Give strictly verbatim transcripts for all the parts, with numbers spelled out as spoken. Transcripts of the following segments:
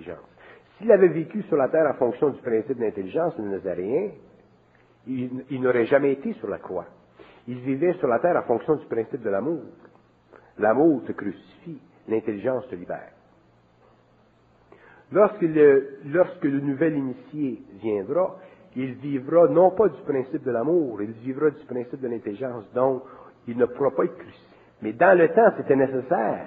d'intelligence. S'il avait vécu sur la terre en fonction du principe d'intelligence, le Nazaréen, il, il n'aurait jamais été sur la croix. Il vivait sur la terre en fonction du principe de l'amour. L'amour te crucifie, l'intelligence te libère. Lorsque le, lorsque le nouvel initié viendra, il vivra non pas du principe de l'amour, il vivra du principe de l'intelligence, donc il ne pourra pas être crucifié. Mais dans le temps, c'était nécessaire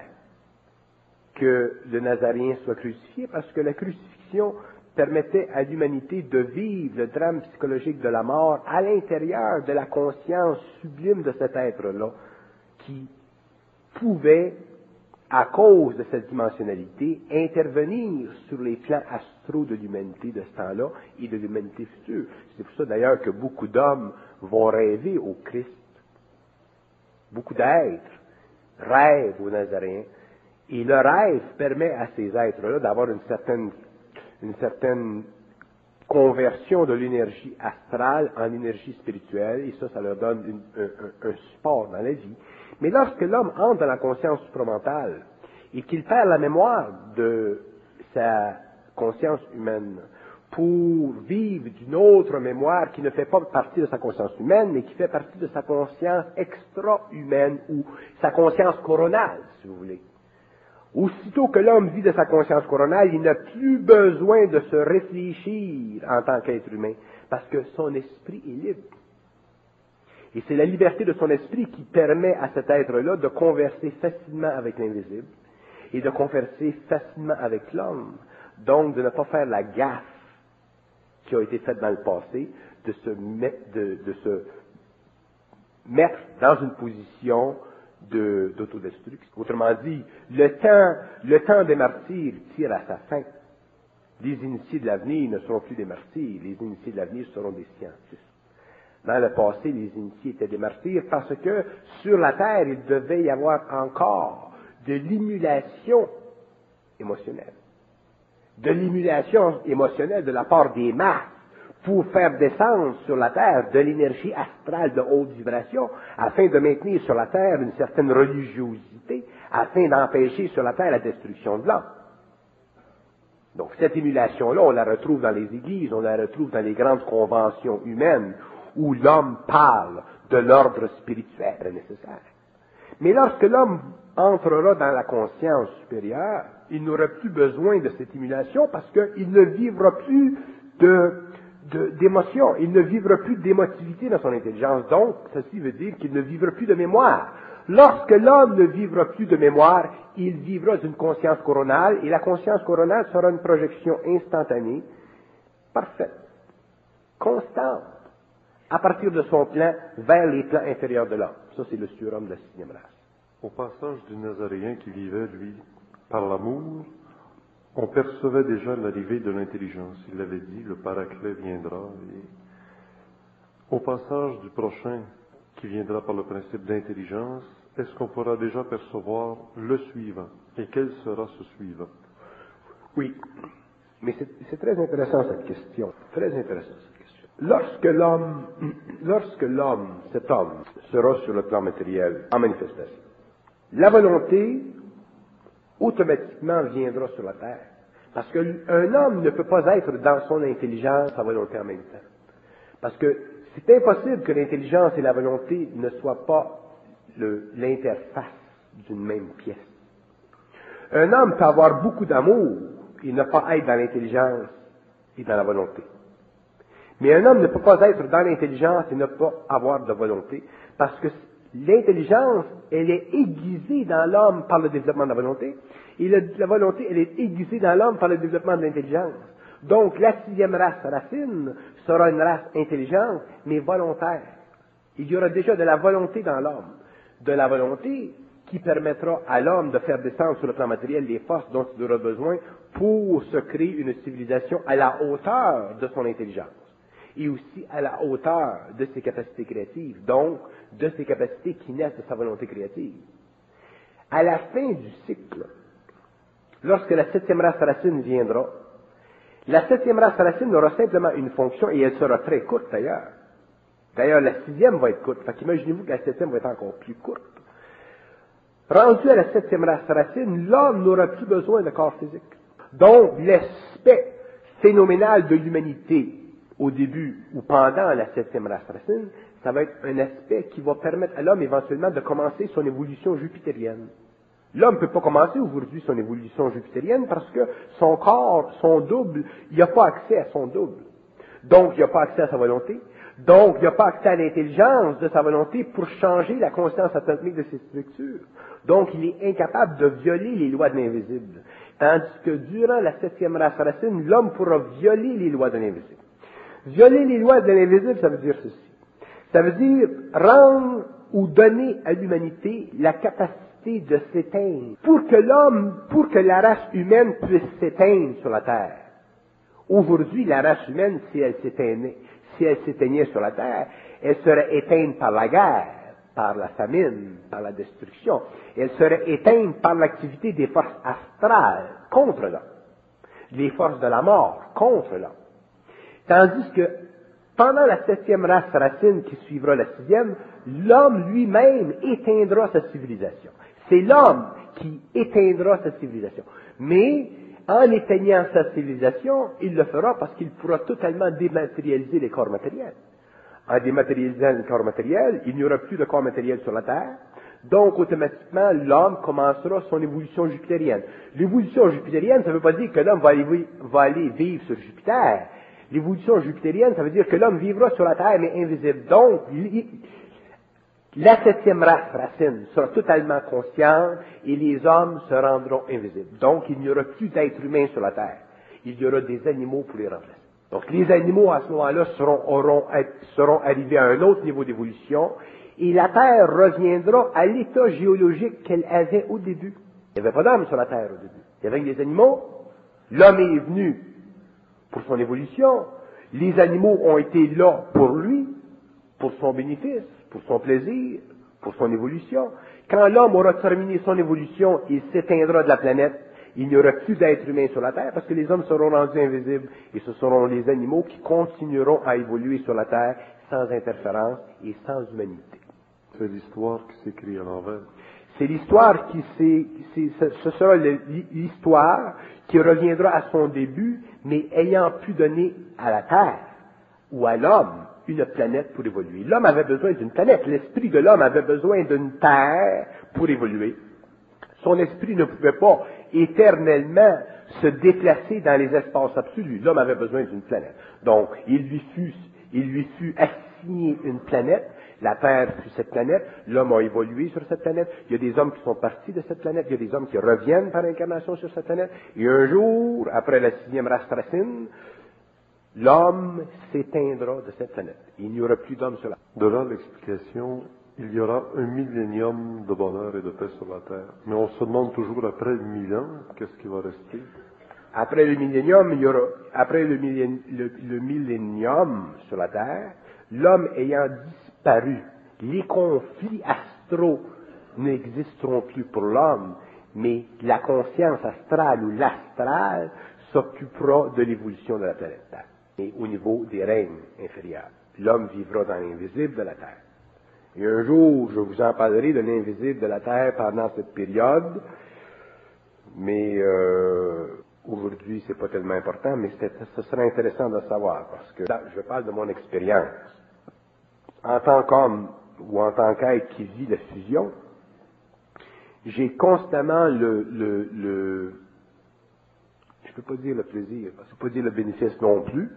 que le Nazaréen soit crucifié, parce que la crucifixion permettait à l'humanité de vivre le drame psychologique de la mort à l'intérieur de la conscience sublime de cet être-là, qui pouvait, à cause de cette dimensionnalité, intervenir sur les plans astraux de l'humanité de ce temps-là et de l'humanité future. C'est pour ça d'ailleurs que beaucoup d'hommes vont rêver au Christ. Beaucoup d'êtres rêvent au Nazaréen. Et le rêve permet à ces êtres-là d'avoir une certaine, une certaine conversion de l'énergie astrale en énergie spirituelle, et ça, ça leur donne une, un, un, un support dans la vie. Mais lorsque l'homme entre dans la conscience supramentale et qu'il perd la mémoire de sa conscience humaine pour vivre d'une autre mémoire qui ne fait pas partie de sa conscience humaine, mais qui fait partie de sa conscience extra-humaine ou sa conscience coronale, si vous voulez. Aussitôt que l'homme vit de sa conscience coronale, il n'a plus besoin de se réfléchir en tant qu'être humain, parce que son esprit est libre. Et c'est la liberté de son esprit qui permet à cet être-là de converser facilement avec l'invisible et de converser facilement avec l'homme. Donc, de ne pas faire la gaffe qui a été faite dans le passé, de se mettre, de, de se mettre dans une position de, d'autodestruction. Autrement dit, le temps, le temps des martyrs tire à sa fin. Les initiés de l'avenir ne seront plus des martyrs, les initiés de l'avenir seront des scientifiques. Dans le passé, les initiés étaient des martyrs parce que sur la terre, il devait y avoir encore de l'émulation émotionnelle. De l'émulation émotionnelle de la part des masses pour faire descendre sur la terre de l'énergie astrale de haute vibration afin de maintenir sur la terre une certaine religiosité, afin d'empêcher sur la terre la destruction de l'homme. Donc cette émulation-là, on la retrouve dans les églises, on la retrouve dans les grandes conventions humaines, où l'homme parle de l'ordre spirituel nécessaire. Mais lorsque l'homme entrera dans la conscience supérieure, il n'aura plus besoin de cette émulation parce qu'il ne vivra plus de, de, d'émotion, il ne vivra plus d'émotivité dans son intelligence. Donc, ceci veut dire qu'il ne vivra plus de mémoire. Lorsque l'homme ne vivra plus de mémoire, il vivra d'une conscience coronale, et la conscience coronale sera une projection instantanée, parfaite, constante, à partir de son plan vers les plans inférieurs de l'homme. Ça, c'est le surhomme de la sixième race. Au passage du Nazaréen qui vivait, lui, par l'amour, on percevait déjà l'arrivée de l'intelligence. Il l'avait dit, le Paraclet viendra. Et au passage du prochain qui viendra par le principe d'intelligence, est-ce qu'on pourra déjà percevoir le suivant? Et quel sera ce suivant? Oui, mais c'est, c'est très intéressant cette question. Très intéressant cette question. Lorsque l'homme, lorsque l'homme, cet homme, sera sur le plan matériel en manifestation, la volonté automatiquement viendra sur la terre. Parce qu'un homme ne peut pas être dans son intelligence sa volonté en même temps. Parce que c'est impossible que l'intelligence et la volonté ne soient pas le, l'interface d'une même pièce. Un homme peut avoir beaucoup d'amour et ne pas être dans l'intelligence et dans la volonté. Mais un homme ne peut pas être dans l'intelligence et ne pas avoir de volonté, parce que l'intelligence, elle est aiguisée dans l'homme par le développement de la volonté, et le, la volonté, elle est aiguisée dans l'homme par le développement de l'intelligence. Donc, la sixième race racine sera une race intelligente, mais volontaire. Il y aura déjà de la volonté dans l'homme. De la volonté qui permettra à l'homme de faire descendre sur le plan matériel les forces dont il aura besoin pour se créer une civilisation à la hauteur de son intelligence. Et aussi à la hauteur de ses capacités créatives, donc de ses capacités qui naissent de sa volonté créative. À la fin du cycle, lorsque la septième race racine viendra, la septième race racine aura simplement une fonction, et elle sera très courte d'ailleurs. D'ailleurs, la sixième va être courte, fait qu'imaginez-vous que la septième va être encore plus courte. Rendu à la septième race racine, l'homme n'aura plus besoin de corps physique. Donc, l'aspect phénoménal de l'humanité au début ou pendant la septième race racine, ça va être un aspect qui va permettre à l'homme éventuellement de commencer son évolution jupitérienne. L'homme ne peut pas commencer aujourd'hui son évolution jupitérienne parce que son corps, son double, il n'a pas accès à son double. Donc, il n'a pas accès à sa volonté. Donc, il n'a pas accès à l'intelligence de sa volonté pour changer la conscience atomique de ses structures. Donc, il est incapable de violer les lois de l'invisible. Tandis que durant la septième race racine, l'homme pourra violer les lois de l'invisible. Violer les lois de l'invisible, ça veut dire ceci. Ça veut dire rendre ou donner à l'humanité la capacité de s'éteindre. Pour que l'homme, pour que la race humaine puisse s'éteindre sur la terre. Aujourd'hui, la race humaine, si elle s'éteignait, si elle s'éteignait sur la terre, elle serait éteinte par la guerre, par la famine, par la destruction. Elle serait éteinte par l'activité des forces astrales contre l'homme. Les forces de la mort contre l'homme. Tandis que pendant la septième race racine qui suivra la sixième, l'homme lui-même éteindra sa civilisation. C'est l'homme qui éteindra sa civilisation. Mais en éteignant sa civilisation, il le fera parce qu'il pourra totalement dématérialiser les corps matériels. En dématérialisant les corps matériels, il n'y aura plus de corps matériels sur la Terre. Donc, automatiquement, l'homme commencera son évolution jupitérienne. L'évolution jupitérienne, ça ne veut pas dire que l'homme va aller, va aller vivre sur Jupiter. L'évolution jupitérienne, ça veut dire que l'homme vivra sur la Terre, mais invisible. Donc, il, la septième race racine sera totalement consciente et les hommes se rendront invisibles. Donc, il n'y aura plus d'êtres humains sur la Terre. Il y aura des animaux pour les remplacer. Donc, les animaux, à ce moment-là, seront, auront, seront arrivés à un autre niveau d'évolution et la Terre reviendra à l'état géologique qu'elle avait au début. Il n'y avait pas d'homme sur la Terre au début. Il y avait des animaux. L'homme est venu pour son évolution. Les animaux ont été là pour lui, pour son bénéfice, pour son plaisir, pour son évolution. Quand l'homme aura terminé son évolution, il s'éteindra de la planète. Il n'y aura plus d'êtres humains sur la Terre parce que les hommes seront rendus invisibles et ce seront les animaux qui continueront à évoluer sur la Terre sans interférence et sans humanité. C'est l'histoire qui s'écrit à l'envers. C'est l'histoire qui s'est, c'est, ce sera l'histoire qui reviendra à son début, mais ayant pu donner à la Terre ou à l'homme une planète pour évoluer. L'homme avait besoin d'une planète. L'esprit de l'homme avait besoin d'une terre pour évoluer. Son esprit ne pouvait pas éternellement se déplacer dans les espaces absolus. L'homme avait besoin d'une planète. Donc, il lui fut, il lui fut assigné une planète. La Terre fut cette planète. L'homme a évolué sur cette planète. Il y a des hommes qui sont partis de cette planète. Il y a des hommes qui reviennent par incarnation sur cette planète. Et un jour, après la sixième race racine, l'homme s'éteindra de cette planète. Il n'y aura plus d'hommes sur la terre. De là l'explication, il y aura un millénium de bonheur et de paix sur la terre. Mais on se demande toujours après le mille ans, qu'est-ce qui va rester? Après le millénium, il y aura, après le, millén, le, le millénium sur la terre, l'homme ayant disparu, les conflits astraux n'existeront plus pour l'homme, mais la conscience astrale ou l'astral s'occupera de l'évolution de la planète Terre. Et au niveau des règnes inférieurs. L'homme vivra dans l'invisible de la Terre. Et un jour, je vous en parlerai de l'invisible de la Terre pendant cette période, mais euh, aujourd'hui, c'est pas tellement important, mais ce serait intéressant de savoir, parce que là, je parle de mon expérience. En tant qu'homme ou en tant qu'être qui vit la fusion, j'ai constamment le, le, le je peux pas dire le plaisir, je peux pas dire le bénéfice non plus,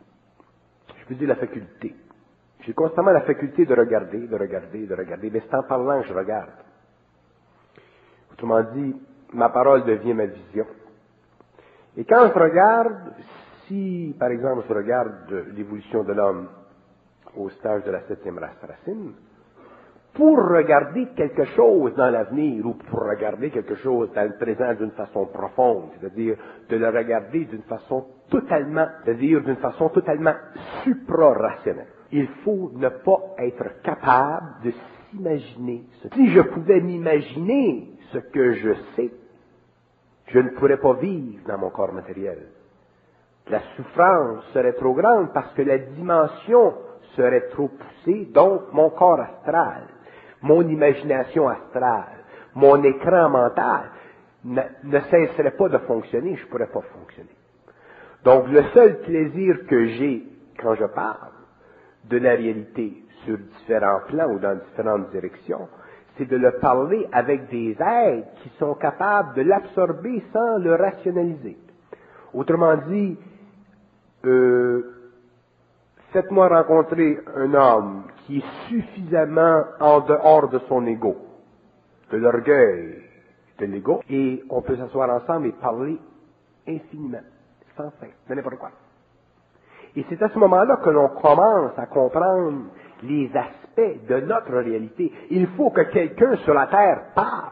je peux dire la faculté. J'ai constamment la faculté de regarder, de regarder, de regarder, mais c'est en parlant que je regarde. Autrement dit, ma parole devient ma vision. Et quand je regarde, si, par exemple, je regarde l'évolution de l'homme au stage de la septième race racine, pour regarder quelque chose dans l'avenir ou pour regarder quelque chose dans le présent d'une façon profonde, c'est-à-dire de le regarder d'une façon totalement, c'est-à-dire d'une façon totalement supra-rationnelle. Il faut ne pas être capable de s'imaginer. Ce. Si je pouvais m'imaginer ce que je sais, je ne pourrais pas vivre dans mon corps matériel. La souffrance serait trop grande parce que la dimension serait trop poussée, donc mon corps astral, mon imagination astrale, mon écran mental, ne, ne cesserait pas de fonctionner, je ne pourrais pas fonctionner. Donc, le seul plaisir que j'ai quand je parle de la réalité sur différents plans ou dans différentes directions, c'est de le parler avec des êtres qui sont capables de l'absorber sans le rationaliser. Autrement dit, euh, faites-moi rencontrer un homme qui est suffisamment en dehors de son ego, de l'orgueil, de l'ego, et on peut s'asseoir ensemble et parler infiniment, sans fin, de n'importe quoi. Et c'est à ce moment-là que l'on commence à comprendre les aspects de notre réalité. Il faut que quelqu'un sur la terre parle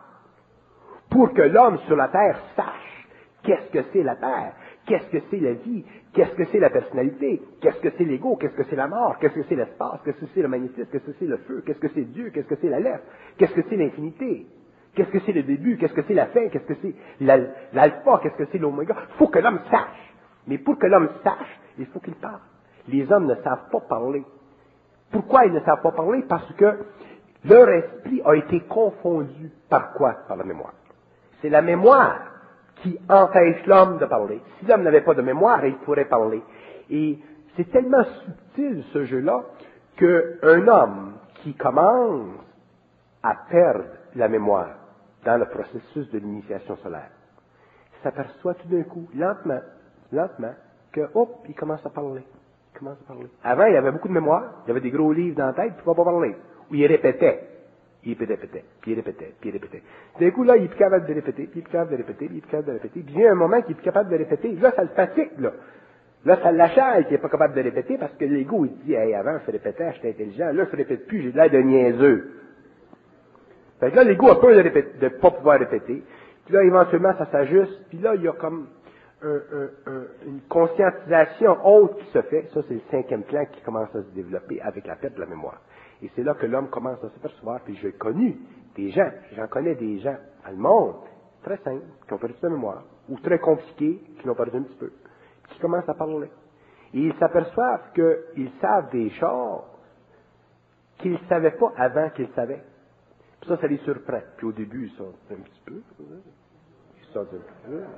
pour que l'homme sur la terre sache qu'est-ce que c'est la terre, qu'est-ce que c'est la vie, qu'est-ce que c'est la personnalité, qu'est-ce que c'est l'ego, qu'est-ce que c'est la mort, qu'est-ce que c'est l'espace, qu'est-ce que c'est le magnétisme, qu'est-ce que c'est le feu, qu'est-ce que c'est Dieu, qu'est-ce que c'est la lettre, qu'est-ce que c'est l'infinité, qu'est-ce que c'est le début, qu'est-ce que c'est la fin, qu'est-ce que c'est l'alpha, qu'est-ce que c'est l'oméga. Il faut que l'homme sache. Mais pour que l'homme sache, il faut qu'il parle. Les hommes ne savent pas parler. Pourquoi ils ne savent pas parler? Parce que leur esprit a été confondu par quoi? Par la mémoire. C'est la mémoire qui empêche l'homme de parler. Si l'homme n'avait pas de mémoire, il pourrait parler. Et c'est tellement subtil ce jeu-là qu'un homme qui commence à perdre la mémoire dans le processus de l'initiation solaire s'aperçoit tout d'un coup, lentement, lentement, que hop, il commence à parler. Il commence à parler. Avant, il y avait beaucoup de mémoire, il y avait des gros livres dans la tête, il ne pouvait pas parler. Ou il répétait. Il répétait, répétait, puis il répétait, puis il répétait. D'un coup, là, il est plus capable de répéter, puis il est plus capable de répéter, puis il est plus capable de répéter. Puis il y a un moment qu'il est plus capable de répéter. Là, ça le fatigue, là. Là, ça l'achale qu'il n'est pas capable de répéter parce que l'ego, il dit, hey, avant, je répétais, j'étais intelligent. Là, je ne répète plus, j'ai l'air de niaiseux. Fait que là, l'ego a peur de ne pas pouvoir répéter. Puis là, éventuellement, ça s'ajuste. Puis là, il y a comme un, un, un, une conscientisation haute qui se fait. Ça, c'est le cinquième plan qui commence à se développer avec la perte de la mémoire. Et c'est là que l'homme commence à s'apercevoir. Puis j'ai connu des gens, j'en connais des gens dans le monde, très simples, qui ont perdu la mémoire, ou très compliqués, qui l'ont perdu un petit peu, qui commencent à parler. Et ils s'aperçoivent qu'ils savent des choses qu'ils ne savaient pas avant qu'ils savaient. Puis ça, ça les surprend. Puis au début, ils sont un petit peu. Ils sont un petit peu.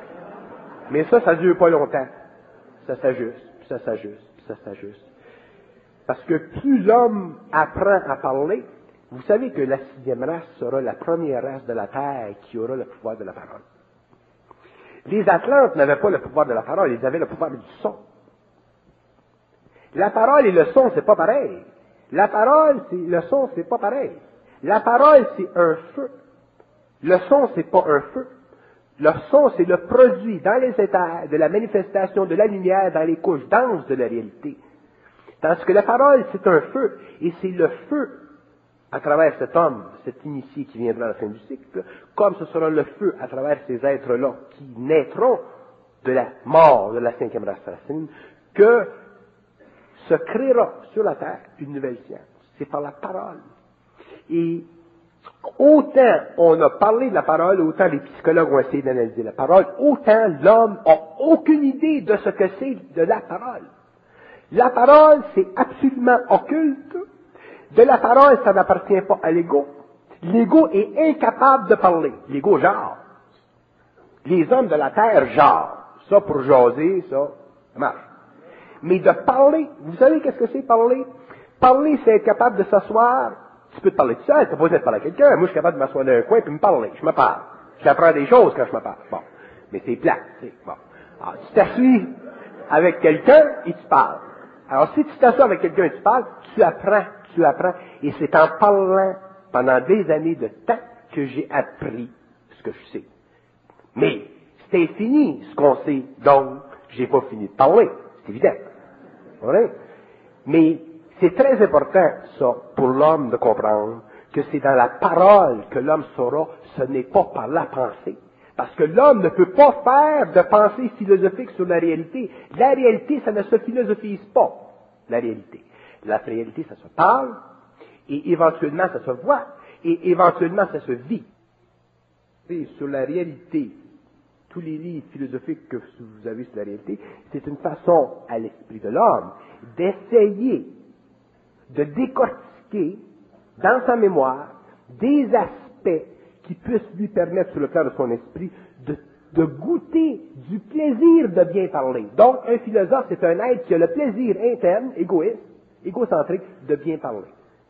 Mais ça, ça ne dure pas longtemps. Ça s'ajuste, puis ça s'ajuste, puis ça s'ajuste. Parce que plus l'homme apprend à parler, vous savez que la sixième race sera la première race de la Terre qui aura le pouvoir de la parole. Les Atlantes n'avaient pas le pouvoir de la parole, ils avaient le pouvoir du son. La parole et le son, c'est pas pareil. La parole, c'est, le son, c'est pas pareil. La parole, c'est un feu. Le son, c'est pas un feu. Le son, c'est le produit dans les éthers de la manifestation de la lumière dans les couches denses de la réalité. Tandis que la parole, c'est un feu. Et c'est le feu, à travers cet homme, cet initié qui viendra à la fin du cycle, comme ce sera le feu à travers ces êtres-là qui naîtront de la mort de la cinquième race racine, que se créera sur la terre une nouvelle science. C'est par la parole. Et autant on a parlé de la parole, autant les psychologues ont essayé d'analyser la parole, autant l'homme n'a aucune idée de ce que c'est de la parole. La parole, c'est absolument occulte. De la parole, ça n'appartient pas à l'ego. L'ego est incapable de parler. L'ego jase. Les hommes de la terre jasent. Ça, pour jaser, ça, ça marche. Mais de parler, vous savez qu'est-ce que c'est parler? Parler, c'est être capable de s'asseoir. Tu peux te parler tout seul, tu n'as pas besoin de parler à quelqu'un. Moi, je suis capable de m'asseoir dans un coin et me parler. Je me parle. J'apprends des choses quand je me parle. Bon. Mais c'est plat, tu sais. Bon. Alors, tu t'assois avec quelqu'un et tu parles. Alors, si tu t'assois avec quelqu'un et tu parles, tu apprends, tu apprends. Et c'est en parlant pendant des années de temps que j'ai appris ce que je sais. Mais, c'est infini ce qu'on sait. Donc, j'ai pas fini de parler. C'est évident. Ouais. Mais, c'est très important, ça, pour l'homme de comprendre que c'est dans la parole que l'homme saura, ce n'est pas par la pensée. Parce que l'homme ne peut pas faire de pensée philosophique sur la réalité. La réalité, ça ne se philosophise pas, la réalité. La réalité, ça se parle, et éventuellement, ça se voit, et éventuellement, ça se vit. Et sur la réalité, tous les livres philosophiques que vous avez sur la réalité, c'est une façon à l'esprit de l'homme d'essayer de décortiquer dans sa mémoire des aspects qui puisse lui permettre, sur le plan de son esprit, de, de goûter du plaisir de bien parler. Donc, un philosophe, c'est un être qui a le plaisir interne, égoïste, égocentrique, de bien parler.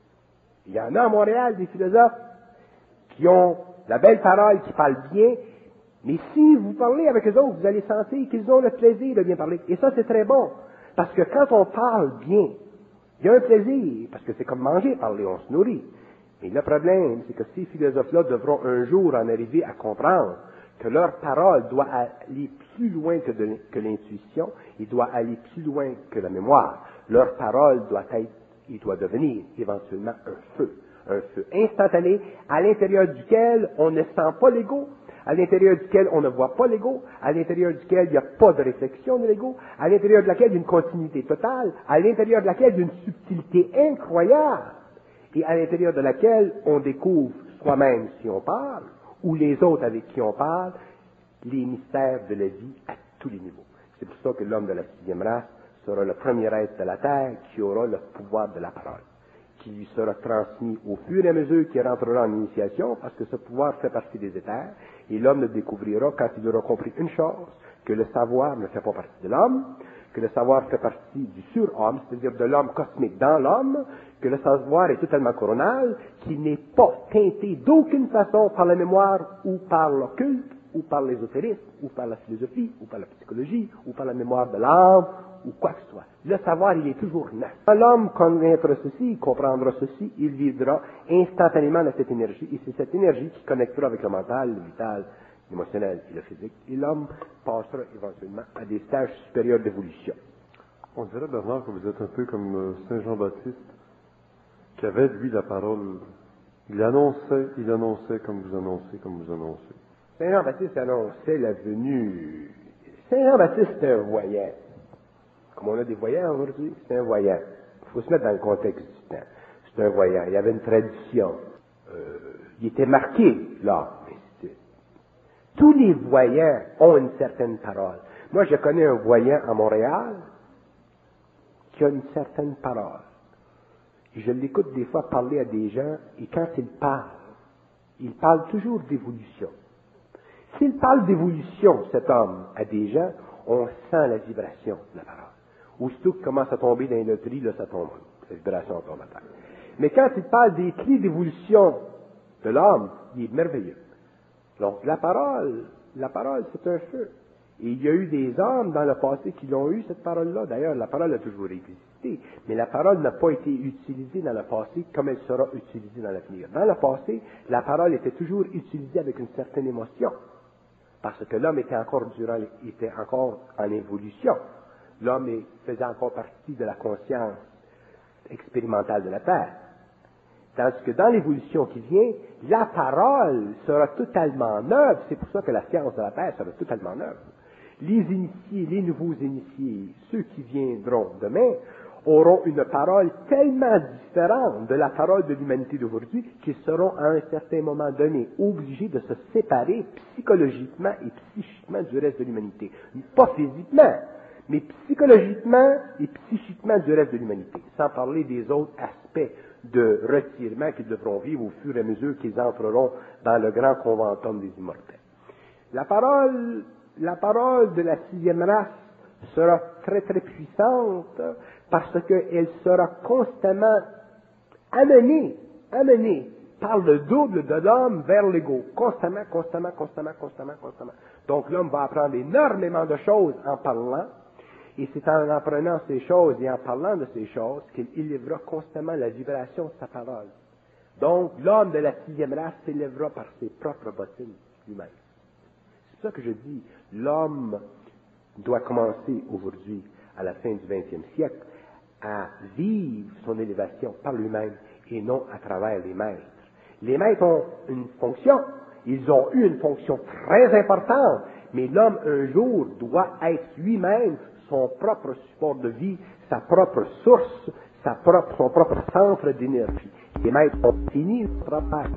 Il y en a à Montréal des philosophes qui ont la belle parole, qui parlent bien, mais si vous parlez avec eux autres, vous allez sentir qu'ils ont le plaisir de bien parler. Et ça, c'est très bon. Parce que quand on parle bien, il y a un plaisir, parce que c'est comme manger, parler, on se nourrit. Mais le problème, c'est que ces philosophes-là devront un jour en arriver à comprendre que leur parole doit aller plus loin que, de, que l'intuition, il doit aller plus loin que la mémoire. Leur parole doit être, il doit devenir éventuellement un feu. Un feu instantané, à l'intérieur duquel on ne sent pas l'ego, à l'intérieur duquel on ne voit pas l'ego, à l'intérieur duquel il n'y a pas de réflexion de l'ego, à l'intérieur de laquelle il y a une continuité totale, à l'intérieur de laquelle il y a une subtilité incroyable, et à l'intérieur de laquelle on découvre soi-même si on parle, ou les autres avec qui on parle, les mystères de la vie à tous les niveaux. C'est pour ça que l'homme de la sixième race sera le premier être de la terre qui aura le pouvoir de la parole, qui lui sera transmis au fur et à mesure qu'il rentrera en initiation, parce que ce pouvoir fait partie des éthers, et l'homme le découvrira quand il aura compris une chose, que le savoir ne fait pas partie de l'homme, que le savoir fait partie du surhomme, c'est-à-dire de l'homme cosmique dans l'homme, que le savoir est totalement coronal, qu'il n'est pas teinté d'aucune façon par la mémoire ou par l'occulte, ou par l'ésotérisme, ou par la philosophie, ou par la psychologie, ou par la mémoire de l'âme, ou quoi que ce soit. Le savoir, il est toujours neuf. Quand l'homme connaîtra ceci, il comprendra ceci, il vivra instantanément de cette énergie, et c'est cette énergie qui connectera avec le mental, le vital, l'émotionnel et le physique, et l'homme passera éventuellement à des stages supérieurs d'évolution. On dirait, Bernard, que vous êtes un peu comme Saint Jean-Baptiste, qui avait, lui, la parole. Il annonçait, il annonçait comme vous annoncez, comme vous annoncez. Saint Jean-Baptiste annonçait la venue. Saint Jean-Baptiste, c'est un voyant. Comme on a des voyants aujourd'hui, c'est un voyant. Il faut se mettre dans le contexte du temps. C'est un voyant. Il y avait une tradition. Euh, il était marqué, là. Tous les voyants ont une certaine parole. Moi, je connais un voyant à Montréal qui a une certaine parole. Et je l'écoute des fois parler à des gens, et quand il parle, il parle toujours d'évolution. S'il parle d'évolution, cet homme, à des gens, on sent la vibration de la parole. Aussitôt qu'il commence à tomber dans les loteries, là, ça tombe. La vibration tombe à terre. Mais quand il parle des clés d'évolution de l'homme, il est merveilleux. Donc, la parole, la parole, c'est un feu. Et il y a eu des hommes dans le passé qui l'ont eu, cette parole-là. D'ailleurs, la parole a toujours existé. Mais la parole n'a pas été utilisée dans le passé comme elle sera utilisée dans l'avenir. Dans le passé, la parole était toujours utilisée avec une certaine émotion. Parce que l'homme était encore durant, était encore en évolution. L'homme faisait encore partie de la conscience expérimentale de la Terre. Tandis que dans l'évolution qui vient, la parole sera totalement neuve. C'est pour ça que la science de la Terre sera totalement neuve. Les initiés, les nouveaux initiés, ceux qui viendront demain, auront une parole tellement différente de la parole de l'humanité d'aujourd'hui qu'ils seront à un certain moment donné obligés de se séparer psychologiquement et psychiquement du reste de l'humanité. Pas physiquement, mais psychologiquement et psychiquement du reste de l'humanité, sans parler des autres aspects de retirement qu'ils devront vivre au fur et à mesure qu'ils entreront dans le grand conventum des immortels. La parole, la parole de la sixième race sera très très puissante parce qu'elle sera constamment amenée, amenée par le double de l'homme vers l'ego, constamment, constamment, constamment, constamment, constamment. Donc l'homme va apprendre énormément de choses en parlant, et c'est en apprenant ces choses et en parlant de ces choses qu'il élèvera constamment la vibration de sa parole. Donc l'homme de la sixième race s'élèvera par ses propres bottines lui-même. C'est pour ça que je dis, l'homme doit commencer aujourd'hui, à la fin du vingtième siècle, à vivre son élévation par lui-même et non à travers les maîtres. Les maîtres ont une fonction, ils ont eu une fonction très importante, mais l'homme un jour doit être lui-même son propre support de vie, sa propre source, sa propre, son propre centre d'énergie. Les maîtres ont fini le travail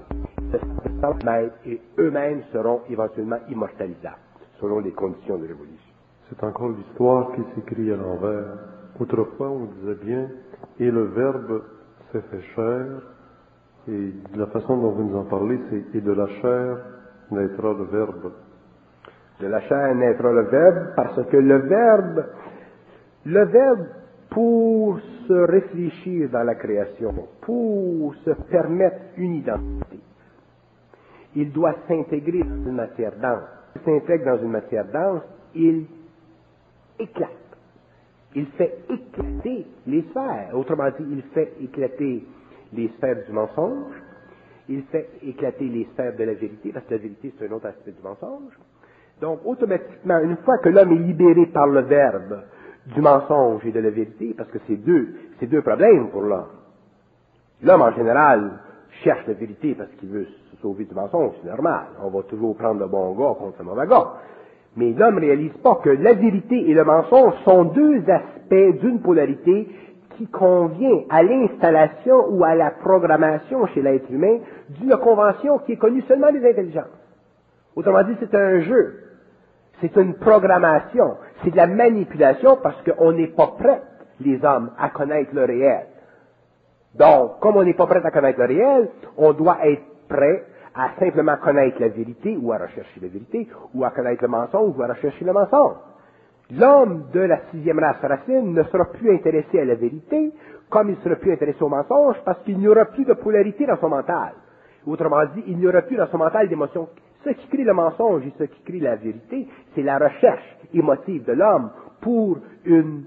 de maîtres et eux-mêmes seront éventuellement immortalisables, selon les conditions de l'évolution. C'est encore l'histoire qui s'écrit à l'envers. Autrefois, on disait bien, et le Verbe s'est fait chair, Et la façon dont vous nous en parlez, c'est « et de la chair naîtra le Verbe ». De la chair naîtra le Verbe, parce que le Verbe, le Verbe, pour se réfléchir dans la création, pour se permettre une identité, il doit s'intégrer dans une matière dense. Il s'intègre dans une matière dense, il éclate. Il fait éclater les sphères. Autrement dit, il fait éclater les sphères du mensonge, il fait éclater les sphères de la vérité, parce que la vérité, c'est un autre aspect du mensonge. Donc, automatiquement, une fois que l'homme est libéré par le Verbe du mensonge et de la vérité, parce que c'est deux, c'est deux problèmes pour l'homme. L'homme, en général, cherche la vérité parce qu'il veut se sauver du mensonge, c'est normal. On va toujours prendre le bon gars contre le mauvais gars. Mais l'homme ne réalise pas que la vérité et le mensonge sont deux aspects d'une polarité qui convient à l'installation ou à la programmation chez l'être humain d'une convention qui est connue seulement des intelligences. Autrement dit, c'est un jeu. C'est une programmation. C'est de la manipulation parce qu'on n'est pas prêts, les hommes, à connaître le réel. Donc, comme on n'est pas prêt à connaître le réel, on doit être prêt à simplement connaître la vérité ou à rechercher la vérité, ou à connaître le mensonge ou à rechercher le mensonge. L'homme de la sixième race racine ne sera plus intéressé à la vérité comme il ne sera plus intéressé au mensonge parce qu'il n'y aura plus de polarité dans son mental. Autrement dit, il n'y aura plus dans son mental d'émotions. Ce qui crée le mensonge et ce qui crée la vérité, c'est la recherche émotive de l'homme pour une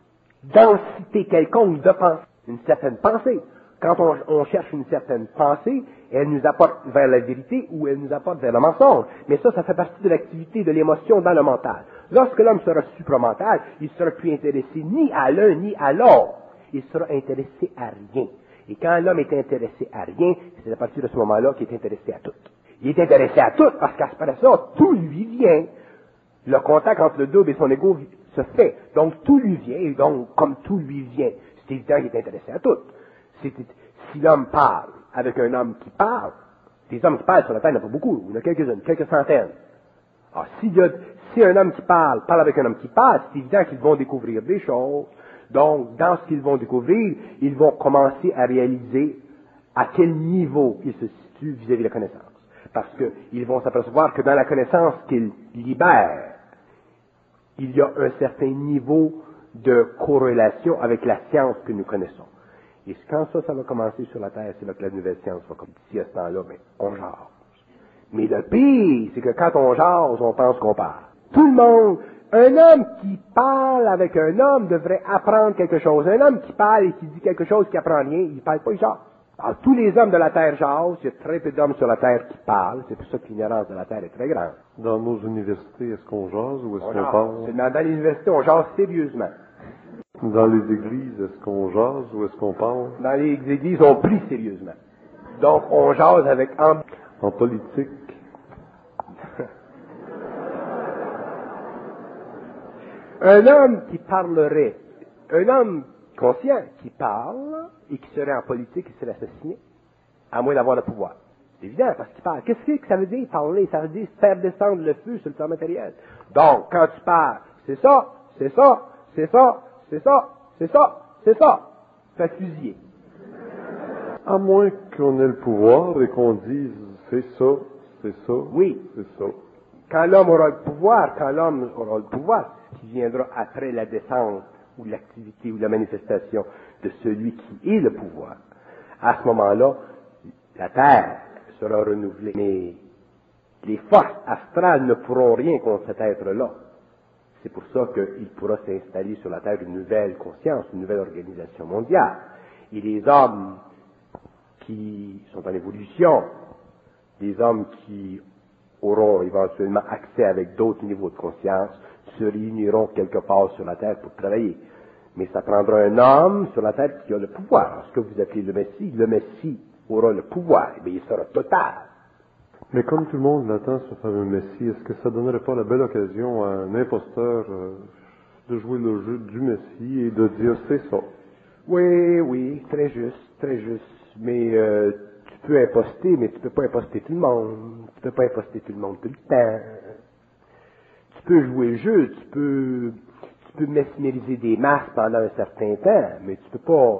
densité quelconque de pensée, une certaine pensée. Quand on, on cherche une certaine pensée, elle nous apporte vers la vérité ou elle nous apporte vers le mensonge. Mais ça, ça fait partie de l'activité de l'émotion dans le mental. Lorsque l'homme sera supramental, il ne sera plus intéressé ni à l'un ni à l'autre. Il sera intéressé à rien. Et quand l'homme est intéressé à rien, c'est à partir de ce moment-là qu'il est intéressé à tout. Il est intéressé à tout parce qu'après ça, tout lui vient. Le contact entre le double et son ego se fait. Donc tout lui vient, et donc comme tout lui vient, c'est évident qu'il est intéressé à tout. C'est, si l'homme parle avec un homme qui parle, des hommes qui parlent sur la Terre, il n'y en a pas beaucoup, il y en a quelques-unes, quelques centaines. Alors, s'il y a, si un homme qui parle parle avec un homme qui parle, c'est évident qu'ils vont découvrir des choses. Donc, dans ce qu'ils vont découvrir, ils vont commencer à réaliser à quel niveau ils se situent vis-à-vis de la connaissance. Parce qu'ils vont s'apercevoir que dans la connaissance qu'ils libèrent, il y a un certain niveau de corrélation avec la science que nous connaissons. Et quand ça, ça va commencer sur la Terre, c'est là que la nouvelle science va commencer. D'ici à ce temps-là, ben, on jase. Mais le pire, c'est que quand on jase, on pense qu'on parle. Tout le monde, un homme qui parle avec un homme devrait apprendre quelque chose. Un homme qui parle et qui dit quelque chose qui apprend rien, il ne parle pas, il jase. Alors, tous les hommes de la Terre jasent, il y a très peu d'hommes sur la Terre qui parlent, c'est pour ça que l'ignorance de la Terre est très grande. Dans nos universités, est-ce qu'on jase ou est-ce on qu'on jase. parle? Dans, dans les universités, on jase sérieusement. Dans les églises, est-ce qu'on jase ou est-ce qu'on parle? Dans les églises, on prie sérieusement. Donc, on jase avec... En, en politique. Un homme qui parlerait, un homme conscient qui parle et qui serait en politique, il serait assassiné, à moins d'avoir le pouvoir. C'est évident, parce qu'il parle. Qu'est-ce que ça veut dire, parler? Ça veut dire faire descendre le feu sur le plan matériel. Donc, quand tu parles, c'est ça, c'est ça, c'est ça, c'est ça, c'est ça, c'est ça. Fais fusiller. À moins qu'on ait le pouvoir et qu'on dise c'est ça, c'est ça, oui. c'est ça. Quand l'homme aura le pouvoir, quand l'homme aura le pouvoir, ce qui viendra après la descente ou l'activité ou la manifestation de celui qui est le pouvoir, à ce moment-là, la terre sera renouvelée. Mais les forces astrales ne pourront rien contre cet être-là. C'est pour ça qu'il pourra s'installer sur la terre une nouvelle conscience, une nouvelle organisation mondiale. Et les hommes qui sont en évolution, les hommes qui auront éventuellement accès avec d'autres niveaux de conscience, se réuniront quelque part sur la terre pour travailler. Mais ça prendra un homme sur la terre qui a le pouvoir. Ce que vous appelez le Messie, le Messie aura le pouvoir, mais il sera total. Mais comme tout le monde l'attend, ce fameux Messie, est-ce que ça donnerait pas la belle occasion à un imposteur euh, de jouer le jeu du Messie et de dire c'est ça? Oui, oui, très juste, très juste. Mais euh, tu peux imposter, mais tu peux pas imposter tout le monde. Tu peux pas imposter tout le monde tout le temps. Tu peux jouer le jeu, tu peux, tu peux mesmériser des masses pendant un certain temps, mais tu peux pas, tu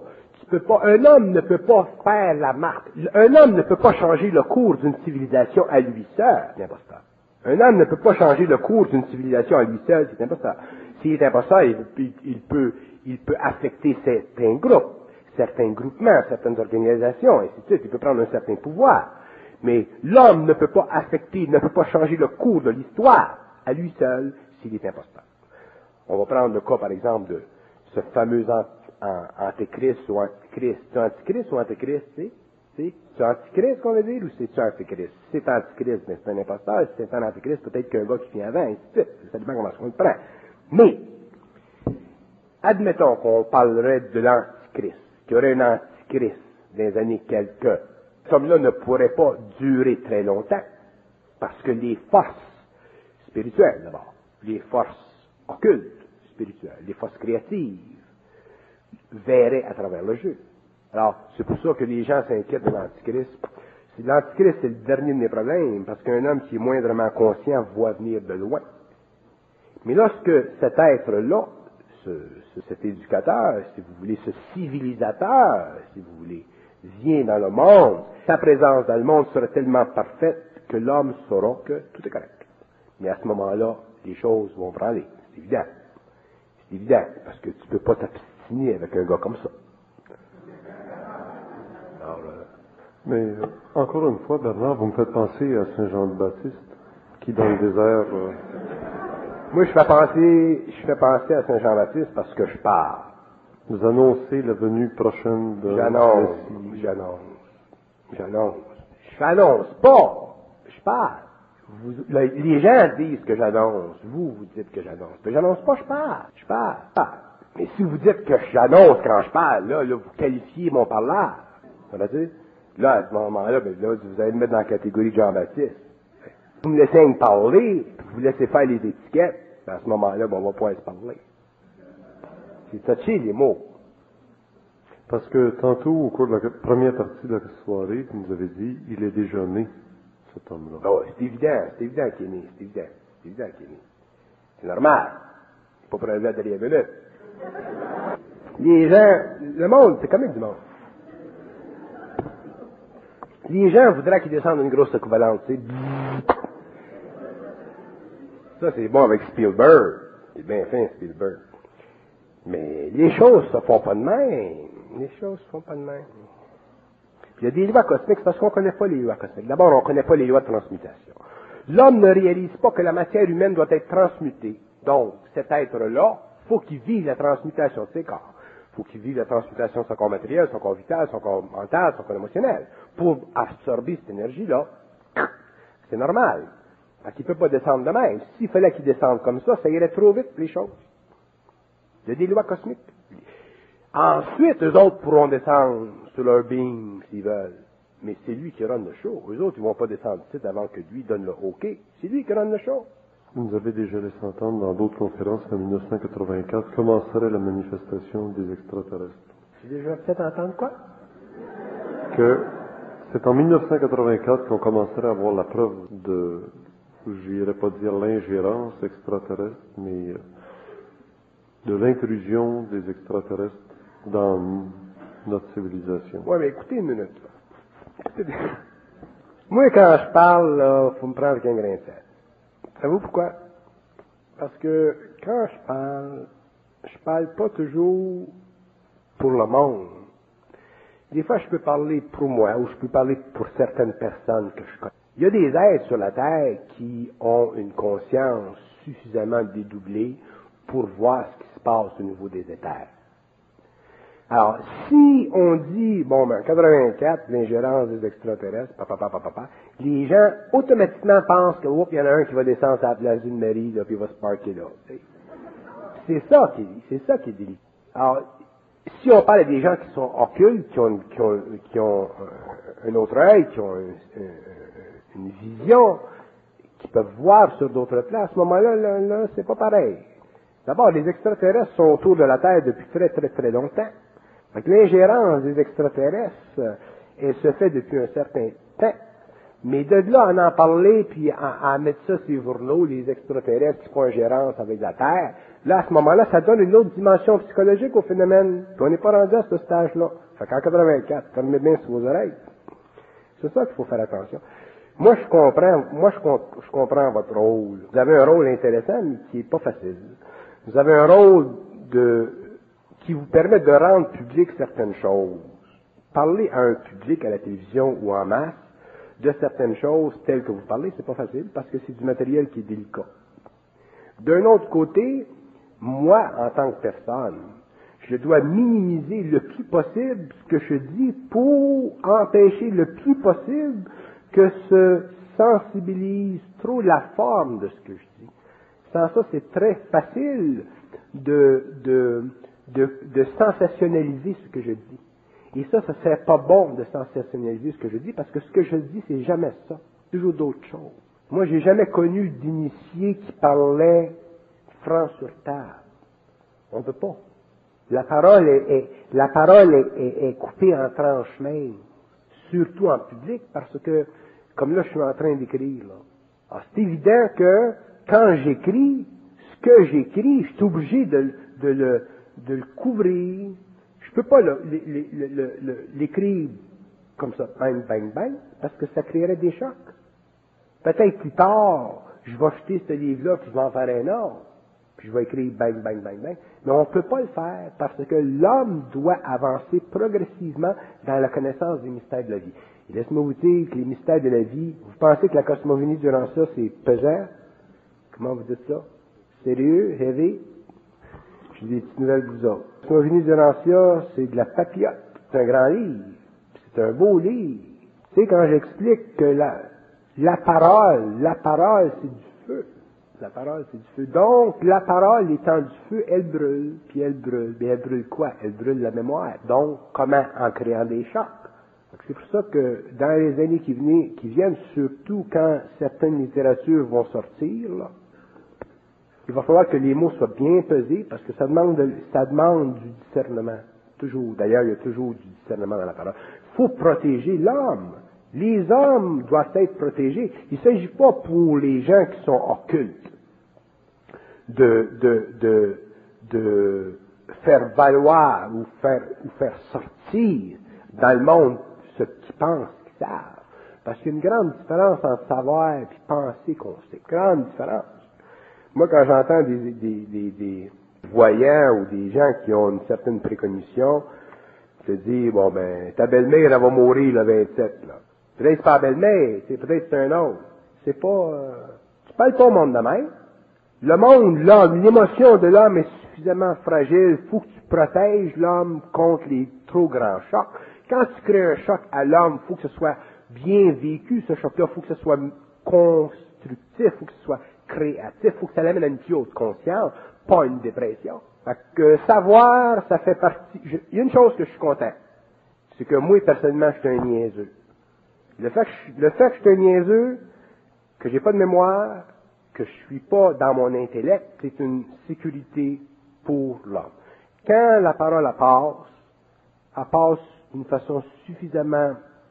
Tu peux pas, un homme ne peut pas faire la marque. Un homme ne peut pas changer le cours d'une civilisation à lui seul, c'est imposteur. Un homme ne peut pas changer le cours d'une civilisation à lui seul, c'est imposteur. S'il est imposteur, il, il, il, peut, il peut affecter certains groupes, certains groupements, certaines organisations, et ainsi de suite. Il peut prendre un certain pouvoir. Mais l'homme ne peut pas affecter, ne peut pas changer le cours de l'histoire à lui seul s'il est imposteur. On va prendre le cas, par exemple, de ce fameux an, an, antéchrist ou antichrist. C'est antichrist ou antéchrist, tu sais? C'est, c'est antichrist qu'on veut dire ou c'est-tu antéchrist? Si c'est antichrist, mais c'est un imposteur. Si c'est un antéchrist, peut-être qu'un gars qui vient avant, et ainsi de suite. Ça dépend comment on le prend. Mais, admettons qu'on parlerait de l'antichrist, qu'il y aurait un antichrist dans les années quelques. Cet homme-là ne pourrait pas durer très longtemps, parce que les forces spirituelles, d'abord, les forces occultes spirituelles, les forces créatives, verraient à travers le jeu. Alors, c'est pour ça que les gens s'inquiètent de l'Antichrist. L'Antichrist, c'est le dernier de mes problèmes, parce qu'un homme qui est moindrement conscient voit venir de loin. Mais lorsque cet être-là, ce, ce, cet éducateur, si vous voulez, ce civilisateur, si vous voulez, vient dans le monde, sa présence dans le monde sera tellement parfaite que l'homme saura que tout est correct. Mais à ce moment-là, les choses vont prendre. C'est évident. C'est évident, parce que tu ne peux pas t'abstiner avec un gars comme ça. Alors, euh, Mais euh, encore une fois, Bernard, vous me faites penser à Saint Jean le Baptiste, qui dans le désert... Euh... Moi, je fais penser, je fais penser à Saint Jean-Baptiste parce que je parle. Vous annoncez la venue prochaine de... J'annonce, j'annonce, j'annonce. Je n'annonce pas, je parle. Vous, les gens disent que j'annonce, vous, vous dites que j'annonce. Mais j'annonce pas, je parle, je parle, je parle. Mais si vous dites que j'annonce quand je parle, là, là vous qualifiez mon parleur. Ça veut dire? Là, à ce moment-là, ben, là, vous allez me mettre dans la catégorie de Jean-Baptiste. Vous me laissez me parler, puis vous laissez faire les étiquettes, ben, à ce moment-là, ben, on va pouvoir se parler. C'est touché, les mots. Parce que tantôt, au cours de la première partie de la soirée, vous nous avez dit, il est déjà né, cet homme-là. Oh, c'est évident, c'est évident qu'il est né, c'est évident, c'est évident qu'il est né. C'est normal. C'est pas pour un verre derrière minute. Les gens, le monde, c'est quand même du monde. Les gens voudraient qu'ils descendent une grosse équivalente, tu sais. Ça, c'est bon avec Spielberg. C'est bien fin, Spielberg. Mais les choses se font pas de même. Les choses se font pas de même. Puis il y a des lois cosmiques, c'est parce qu'on ne connaît pas les lois cosmiques. D'abord, on ne connaît pas les lois de transmutation. L'homme ne réalise pas que la matière humaine doit être transmutée. Donc, cet être-là, il faut qu'il vive la transmutation de ses corps. Il faut qu'il vive la transmutation de son corps matériel, son corps vital, son corps mental, son corps émotionnel. Pour absorber cette énergie-là, c'est normal. Parce qu'il ne peut pas descendre de même. S'il fallait qu'il descende comme ça, ça irait trop vite, les choses. Il y a des lois cosmiques. Ensuite, eux autres pourront descendre sur leur being s'ils veulent. Mais c'est lui qui run le show. Eux autres, ils ne vont pas descendre ici avant que lui donne le OK. C'est lui qui run le show. Vous nous avez déjà laissé entendre dans d'autres conférences qu'en dix-neuf cent quatre-vingt-quatre commencerait la manifestation des extraterrestres. J'ai déjà peut-être entendu quoi? Que c'est en dix-neuf cent quatre-vingt-quatre qu'on commencerait à avoir la preuve de, je n'irais pas dire l'ingérence extraterrestre, mais de l'intrusion des extraterrestres dans notre civilisation. Oui, mais écoutez une minute. Écoutez, moi, quand je parle, il faut me prendre avec un grain de sel. Savez-vous pourquoi? Parce que quand je parle, je parle pas toujours pour le monde. Des fois, je peux parler pour moi ou je peux parler pour certaines personnes que je connais. Il y a des êtres sur la Terre qui ont une conscience suffisamment dédoublée pour voir ce qui se passe au niveau des éthers. Alors, si on dit, bon, ben, quatre-vingt-quatre, l'ingérence des extraterrestres, papa, papa, papa, les gens automatiquement pensent que, oups, il y en a un qui va descendre à la place d'une mairie, là, puis il va se parquer là. T'sais. C'est ça qui est, c'est ça qui est délicat. Alors, si on parle des gens qui sont occultes, qui ont, qui ont, qui ont un autre œil, qui ont un, un, une vision, qui peuvent voir sur d'autres plans, à ce moment-là, là, là, c'est pas pareil. D'abord, les extraterrestres sont autour de la Terre depuis très, très, très longtemps. Donc, l'ingérence des extraterrestres, elle se fait depuis un certain temps. Mais de là, à en parler, puis à, à mettre ça sur les journaux, les extraterrestres qui font ingérence avec la Terre, Là, à ce moment-là, ça donne une autre dimension psychologique au phénomène. Puis on n'est pas rendu à ce stage-là. Fait qu'en quatre-vingt-quatre, fermez bien sur vos oreilles. C'est ça qu'il faut faire attention. Moi, je comprends, moi, je, je comprends votre rôle. Vous avez un rôle intéressant, mais qui n'est pas facile. Vous avez un rôle de, qui vous permet de rendre public certaines choses. Parler à un public à la télévision ou en masse de certaines choses telles que vous parlez, c'est pas facile parce que c'est du matériel qui est délicat. D'un autre côté, moi, en tant que personne, je dois minimiser le plus possible ce que je dis pour empêcher le plus possible que se sensibilise trop la forme de ce que je dis. Sans ça, c'est très facile de, de, de, de sensationnaliser ce que je dis. Et ça, ça serait pas bon de sensationnaliser ce que je dis, parce que ce que je dis, c'est jamais ça. Toujours d'autres choses. Moi, j'ai jamais connu d'initié qui parlait franc sur table. On ne peut pas. La parole est, est la parole est, est, est coupée en tranches minces, surtout en public, parce que, comme là, je suis en train d'écrire, là. Alors, c'est évident que, quand j'écris, ce que j'écris, je suis obligé de, de, le, de le couvrir. Je peux pas le, le, le, le, le, l'écrire comme ça, bang, bang, bang, parce que ça créerait des chocs. Peut-être plus tard, je vais jeter ce livre-là, puis je vais en faire un autre, puis je vais écrire bang, bang, bang, bang. Mais on ne peut pas le faire, parce que l'homme doit avancer progressivement dans la connaissance des mystères de la vie. Et laisse-moi vous dire que les mystères de la vie, vous pensez que la cosmogonie durant ça, c'est pesant? Comment vous dites ça? Sérieux? Heavy? J'ai des petites nouvelles pour vous autres. La cosmogonie durant ça, c'est de la papillote. C'est un grand livre. C'est un beau livre. Tu sais, quand j'explique que la, la parole, la parole, c'est du feu. La parole, c'est du feu. Donc, la parole étant du feu, elle brûle, puis elle brûle. Mais elle brûle quoi? Elle brûle la mémoire. Donc, comment? En créant des chocs. Donc, c'est pour ça que dans les années qui, venaient, qui viennent, surtout quand certaines littératures vont sortir, là, il va falloir que les mots soient bien pesés, parce que ça demande, de, ça demande du discernement. Toujours. D'ailleurs, il y a toujours du discernement dans la parole. Il faut protéger l'homme. Les hommes doivent être protégés. Il ne s'agit pas pour les gens qui sont occultes de, de, de, de faire valoir ou faire, ou faire sortir dans le monde ce qu'ils pensent qu'ils savent. Parce qu'il y a une grande différence entre savoir et penser qu'on sait. Grande différence. Moi, quand j'entends des, des, des, des voyants ou des gens qui ont une certaine précognition, je te dis, bon ben, ta belle-mère, elle va mourir le vingt-sept, là. Peut-être c'est pas la belle-mère, c'est peut-être c'est un autre. C'est pas, euh, tu parles pas au monde de même. Le monde, l'homme, l'émotion de l'homme est suffisamment fragile, il faut que tu protèges l'homme contre les trop grands chocs. Quand tu crées un choc à l'homme, il faut que ce soit bien vécu, ce choc-là, il faut que ce soit constructif, il faut que ce soit créatif, il faut que ça l'amène à une plus haute conscience, pas une dépression. Fait que savoir, ça fait partie. Je, il y a une chose que je suis content, c'est que moi, personnellement, je suis un niaiseux. Le fait que je, le fait que je suis un niaiseux, que j'ai pas de mémoire, que je suis pas dans mon intellect, c'est une sécurité pour l'homme. Quand la parole elle passe, elle passe d'une façon suffisamment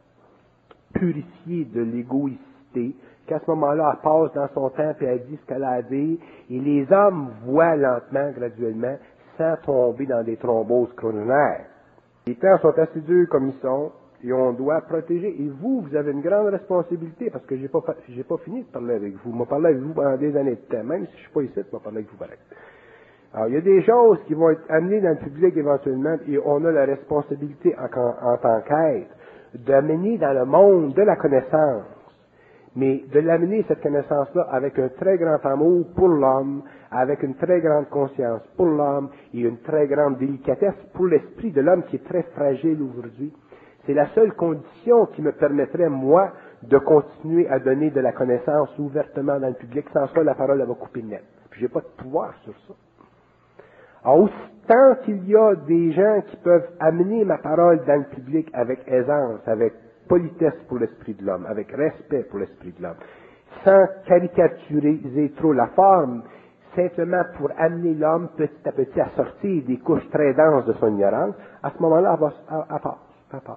purifiée de l'égoïcité, qu'à ce moment-là, elle passe dans son temps et elle dit ce qu'elle a à dire, et les hommes voient lentement, graduellement, sans tomber dans des thromboses coronaires. Les temps sont assez durs comme ils sont, et on doit protéger. Et vous, vous avez une grande responsabilité, parce que j'ai pas, j'ai pas fini de parler avec vous. Je m'en parlé avec vous pendant des années de temps. Même si je suis pas ici, je m'en parler avec vous pareil. Alors, il y a des choses qui vont être amenées dans le public éventuellement, et on a la responsabilité en, en, en tant qu'être d'amener dans le monde de la connaissance, mais de l'amener, cette connaissance-là, avec un très grand amour pour l'homme, avec une très grande conscience pour l'homme, et une très grande délicatesse pour l'esprit de l'homme qui est très fragile aujourd'hui. C'est la seule condition qui me permettrait, moi, de continuer à donner de la connaissance ouvertement dans le public. Sans ça, la parole, elle va couper net. Puis j'ai pas de pouvoir sur ça. Alors, autant qu'il y a des gens qui peuvent amener ma parole dans le public avec aisance, avec politesse pour l'esprit de l'homme, avec respect pour l'esprit de l'homme, sans caricaturiser trop la forme, simplement pour amener l'homme petit à petit à sortir des couches très denses de son ignorance, à ce moment-là, elle passe, elle passe, elle passe.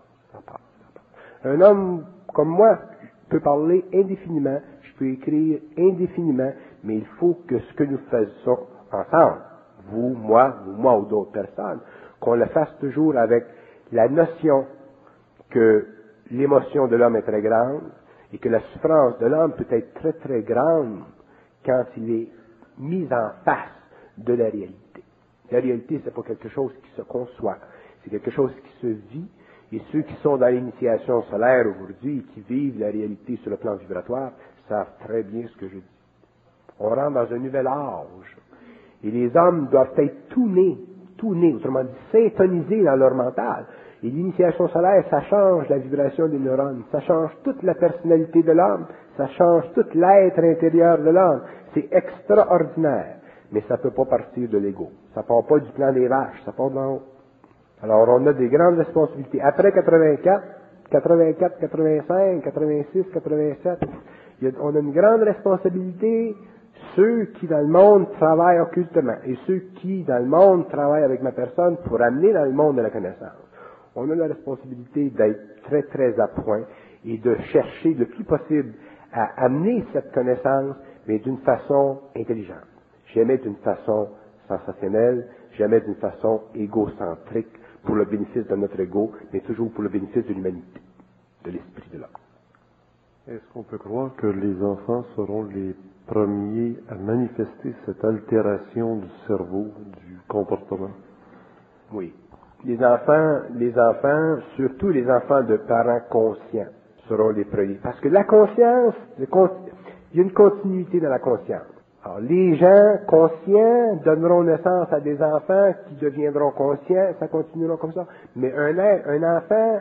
Un homme comme moi peut parler indéfiniment, je peux écrire indéfiniment, mais il faut que ce que nous faisons ensemble, vous, moi, ou moi ou d'autres personnes, qu'on le fasse toujours avec la notion que l'émotion de l'homme est très grande et que la souffrance de l'homme peut être très très grande quand il est mis en face de la réalité. La réalité, c'est pas quelque chose qui se conçoit, c'est quelque chose qui se vit, et ceux qui sont dans l'initiation solaire aujourd'hui et qui vivent la réalité sur le plan vibratoire savent très bien ce que je dis. On rentre dans un nouvel âge, et les hommes doivent être tout nés, tout nés, autrement dit, syntonisés dans leur mental. Et l'initiation solaire, ça change la vibration des neurones, ça change toute la personnalité de l'homme, ça change tout l'être intérieur de l'homme. C'est extraordinaire, mais ça ne peut pas partir de l'ego. Ça ne part pas du plan des vaches, ça part d'en haut. Alors, on a des grandes responsabilités. Après quatre-vingt-quatre, quatre-vingt-quatre, quatre-vingt-cinq, quatre-vingt-six, quatre-vingt-sept, il y a, on a une grande responsabilité, ceux qui dans le monde travaillent occultement, et ceux qui dans le monde travaillent avec ma personne pour amener dans le monde de la connaissance. On a la responsabilité d'être très, très à point et de chercher le plus possible à amener cette connaissance, mais d'une façon intelligente. Jamais d'une façon sensationnelle, jamais d'une façon égocentrique pour le bénéfice de notre ego, mais toujours pour le bénéfice de l'humanité, de l'esprit de l'homme. Est-ce qu'on peut croire que les enfants seront les premiers à manifester cette altération du cerveau, du comportement? Oui. Les enfants, les enfants, surtout les enfants de parents conscients, seront les premiers. Parce que la conscience, il y a une continuité dans la conscience. Alors, les gens conscients donneront naissance à des enfants qui deviendront conscients, ça continuera comme ça. Mais un, un enfant,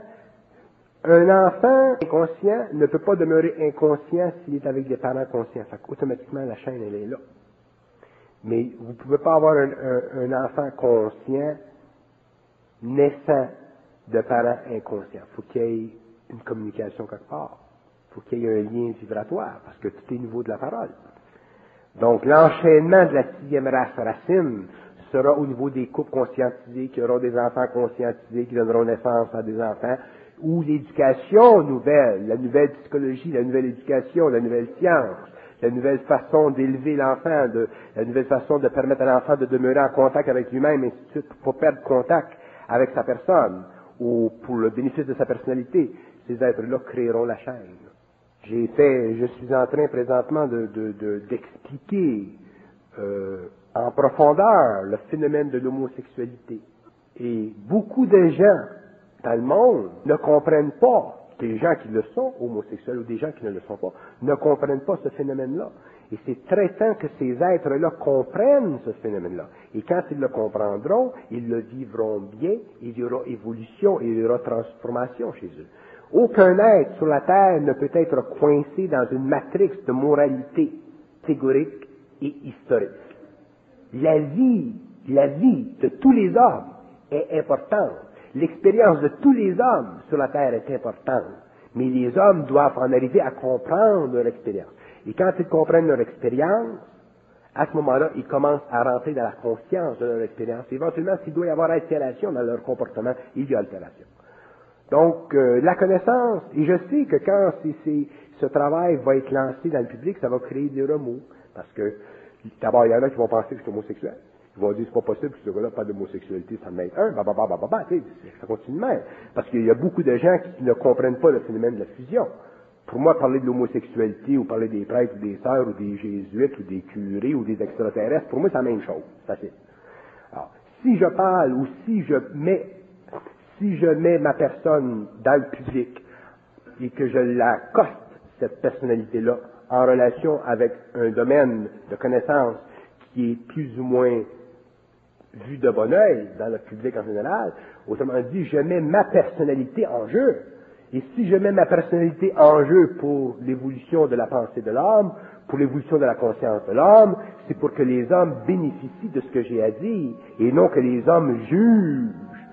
un enfant inconscient ne peut pas demeurer inconscient s'il est avec des parents conscients. Fait qu'automatiquement, la chaîne, elle est là. Mais vous ne pouvez pas avoir un, un, un enfant conscient naissant de parents inconscients. Il faut qu'il y ait une communication quelque part. Il faut qu'il y ait un lien vibratoire, parce que tout est au niveau de la parole. Donc, l'enchaînement de la sixième race racine sera au niveau des couples conscientisés, qui auront des enfants conscientisés, qui donneront naissance à des enfants, ou l'éducation nouvelle, la nouvelle psychologie, la nouvelle éducation, la nouvelle science, la nouvelle façon d'élever l'enfant, de, la nouvelle façon de permettre à l'enfant de demeurer en contact avec lui-même, et ainsi de suite, pour ne pas perdre contact avec sa personne, ou pour le bénéfice de sa personnalité. Ces êtres-là créeront la chaîne. J'ai fait, je suis en train présentement de, de, de, d'expliquer euh, en profondeur le phénomène de l'homosexualité. Et beaucoup de gens dans le monde ne comprennent pas, des gens qui le sont homosexuels ou des gens qui ne le sont pas, ne comprennent pas ce phénomène-là. Et c'est très temps que ces êtres-là comprennent ce phénomène-là. Et quand ils le comprendront, ils le vivront bien, il y aura évolution et il y aura transformation chez eux. Aucun être sur la Terre ne peut être coincé dans une matrix de moralité théorique et historique. La vie, la vie de tous les hommes est importante. L'expérience de tous les hommes sur la Terre est importante. Mais les hommes doivent en arriver à comprendre leur expérience. Et quand ils comprennent leur expérience, à ce moment-là, ils commencent à rentrer dans la conscience de leur expérience. Éventuellement, s'il doit y avoir altération dans leur comportement, il y a altération. Donc, euh, la connaissance, et je sais que quand c'est, c'est, ce travail va être lancé dans le public, ça va créer des remous. Parce que, d'abord, il y en a qui vont penser que je suis homosexuel. Ils vont dire, c'est pas possible que ce gars-là pas d'homosexualité, ça en met un, bah, bah, bah, bah, bah, bah, tu sais, ça continue même. Parce qu'il y a beaucoup de gens qui ne comprennent pas le phénomène de la fusion. Pour moi, parler de l'homosexualité, ou parler des prêtres, ou des sœurs, ou des jésuites, ou des curés, ou des extraterrestres, pour moi, c'est la même chose. C'est facile. Alors, si je parle, ou si je mets Si je mets ma personne dans le public et que je l'accoste, cette personnalité-là, en relation avec un domaine de connaissance qui est plus ou moins vu de bon œil dans le public en général, autrement dit, je mets ma personnalité en jeu. Et si je mets ma personnalité en jeu pour l'évolution de la pensée de l'homme, pour l'évolution de la conscience de l'homme, c'est pour que les hommes bénéficient de ce que j'ai à dire, et non que les hommes jugent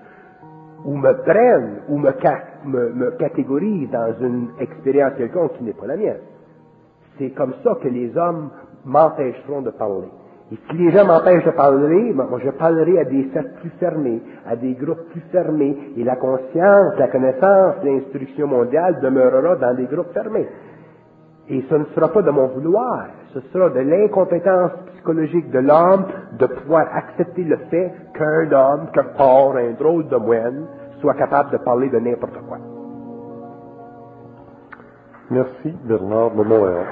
ou me prennent, ou me, me, me catégorisent dans une expérience quelconque qui n'est pas la mienne. C'est comme ça que les hommes m'empêcheront de parler. Et si les gens m'empêchent de parler, moi je parlerai à des cercles plus fermés, à des groupes plus fermés, et la conscience, la connaissance, l'instruction mondiale demeurera dans des groupes fermés. Et ce ne sera pas de mon vouloir, ce sera de l'incompétence psychologique de l'homme de pouvoir accepter le fait qu'un homme, quelque part, un drôle de moine, soit capable de parler de n'importe quoi. Merci, Bernard de Montréal.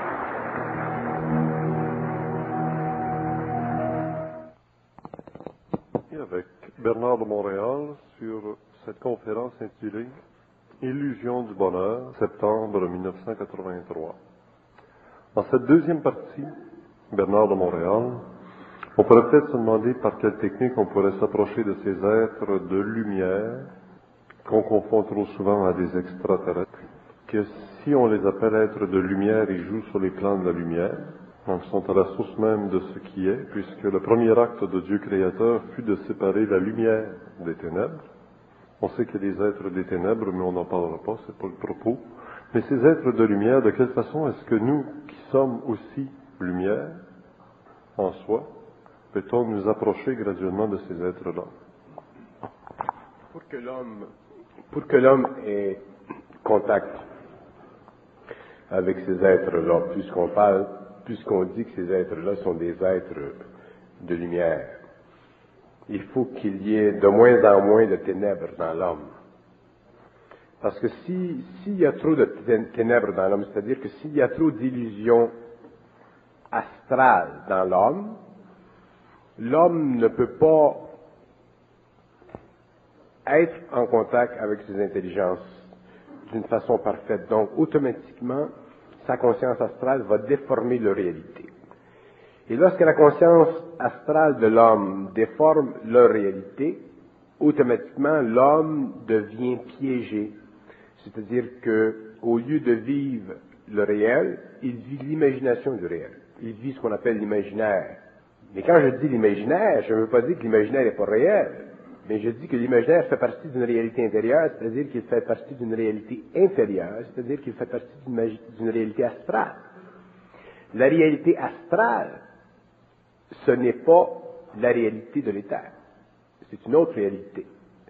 Et avec Bernard de Montréal sur cette conférence intitulée Illusion du bonheur, septembre mille neuf cent quatre-vingt-trois. Dans cette deuxième partie, Bernard de Montréal, on pourrait peut-être se demander par quelle technique on pourrait s'approcher de ces êtres de lumière qu'on confond trop souvent à des extraterrestres, que si on les appelle êtres de lumière, ils jouent sur les plans de la lumière, donc sont à la source même de ce qui est, puisque le premier acte de Dieu créateur fut de séparer la lumière des ténèbres. On sait qu'il y a des êtres des ténèbres, mais on n'en parlera pas, c'est pas le propos. Mais ces êtres de lumière, de quelle façon est-ce que nous, qui sommes aussi lumière en soi, peut-on nous approcher graduellement de ces êtres-là? Pour que l'homme, pour que l'homme ait contact avec ces êtres-là, puisqu'on parle, puisqu'on dit que ces êtres-là sont des êtres de lumière, il faut qu'il y ait de moins en moins de ténèbres dans l'homme. Parce que si, s'il y a trop de ténèbres dans l'homme, c'est-à-dire que s'il y a trop d'illusions astrales dans l'homme, l'homme ne peut pas être en contact avec ses intelligences d'une façon parfaite. Donc, automatiquement, sa conscience astrale va déformer la réalité. Et lorsque la conscience astrale de l'homme déforme leur réalité, automatiquement, l'homme devient piégé. C'est-à-dire que, au lieu de vivre le réel, il vit l'imagination du réel. Il vit ce qu'on appelle l'imaginaire. Mais quand je dis l'imaginaire, je ne veux pas dire que l'imaginaire n'est pas réel, mais je dis que l'imaginaire fait partie d'une réalité intérieure, c'est-à-dire qu'il fait partie d'une réalité inférieure, c'est-à-dire qu'il fait partie d'une, magi- d'une réalité astrale. La réalité astrale, ce n'est pas la réalité de l'éther. C'est une autre réalité.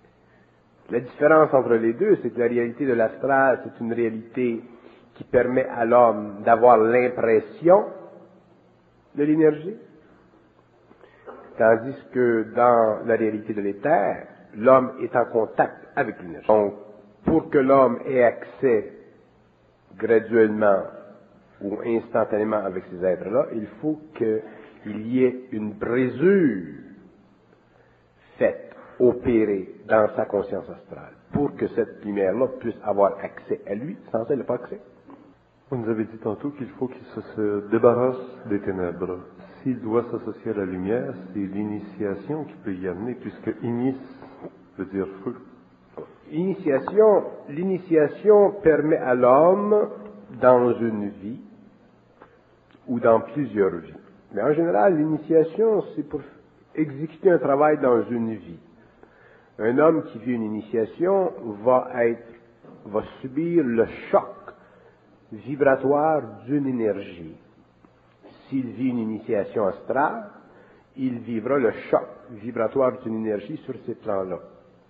La différence entre les deux, c'est que la réalité de l'astral, c'est une réalité qui permet à l'homme d'avoir l'impression de l'énergie, tandis que dans la réalité de l'éther, l'homme est en contact avec l'énergie. Donc, pour que l'homme ait accès graduellement ou instantanément avec ces êtres-là, il faut qu'il y ait une brisure faite, opérée dans sa conscience astrale, pour que cette lumière-là puisse avoir accès à lui, sans elle n'a pas accès. Vous nous avez dit tantôt qu'il faut qu'il se, se débarrasse des ténèbres. S'il doit s'associer à la lumière, c'est l'initiation qui peut y amener, puisque inis veut dire feu. Initiation, l'initiation permet à l'homme, dans une vie, ou dans plusieurs vies. Mais en général, l'initiation, c'est pour exécuter un travail dans une vie. Un homme qui vit une initiation va être, va subir le choc vibratoire d'une énergie. S'il vit une initiation astrale, il vivra le choc vibratoire d'une énergie sur ces plans-là.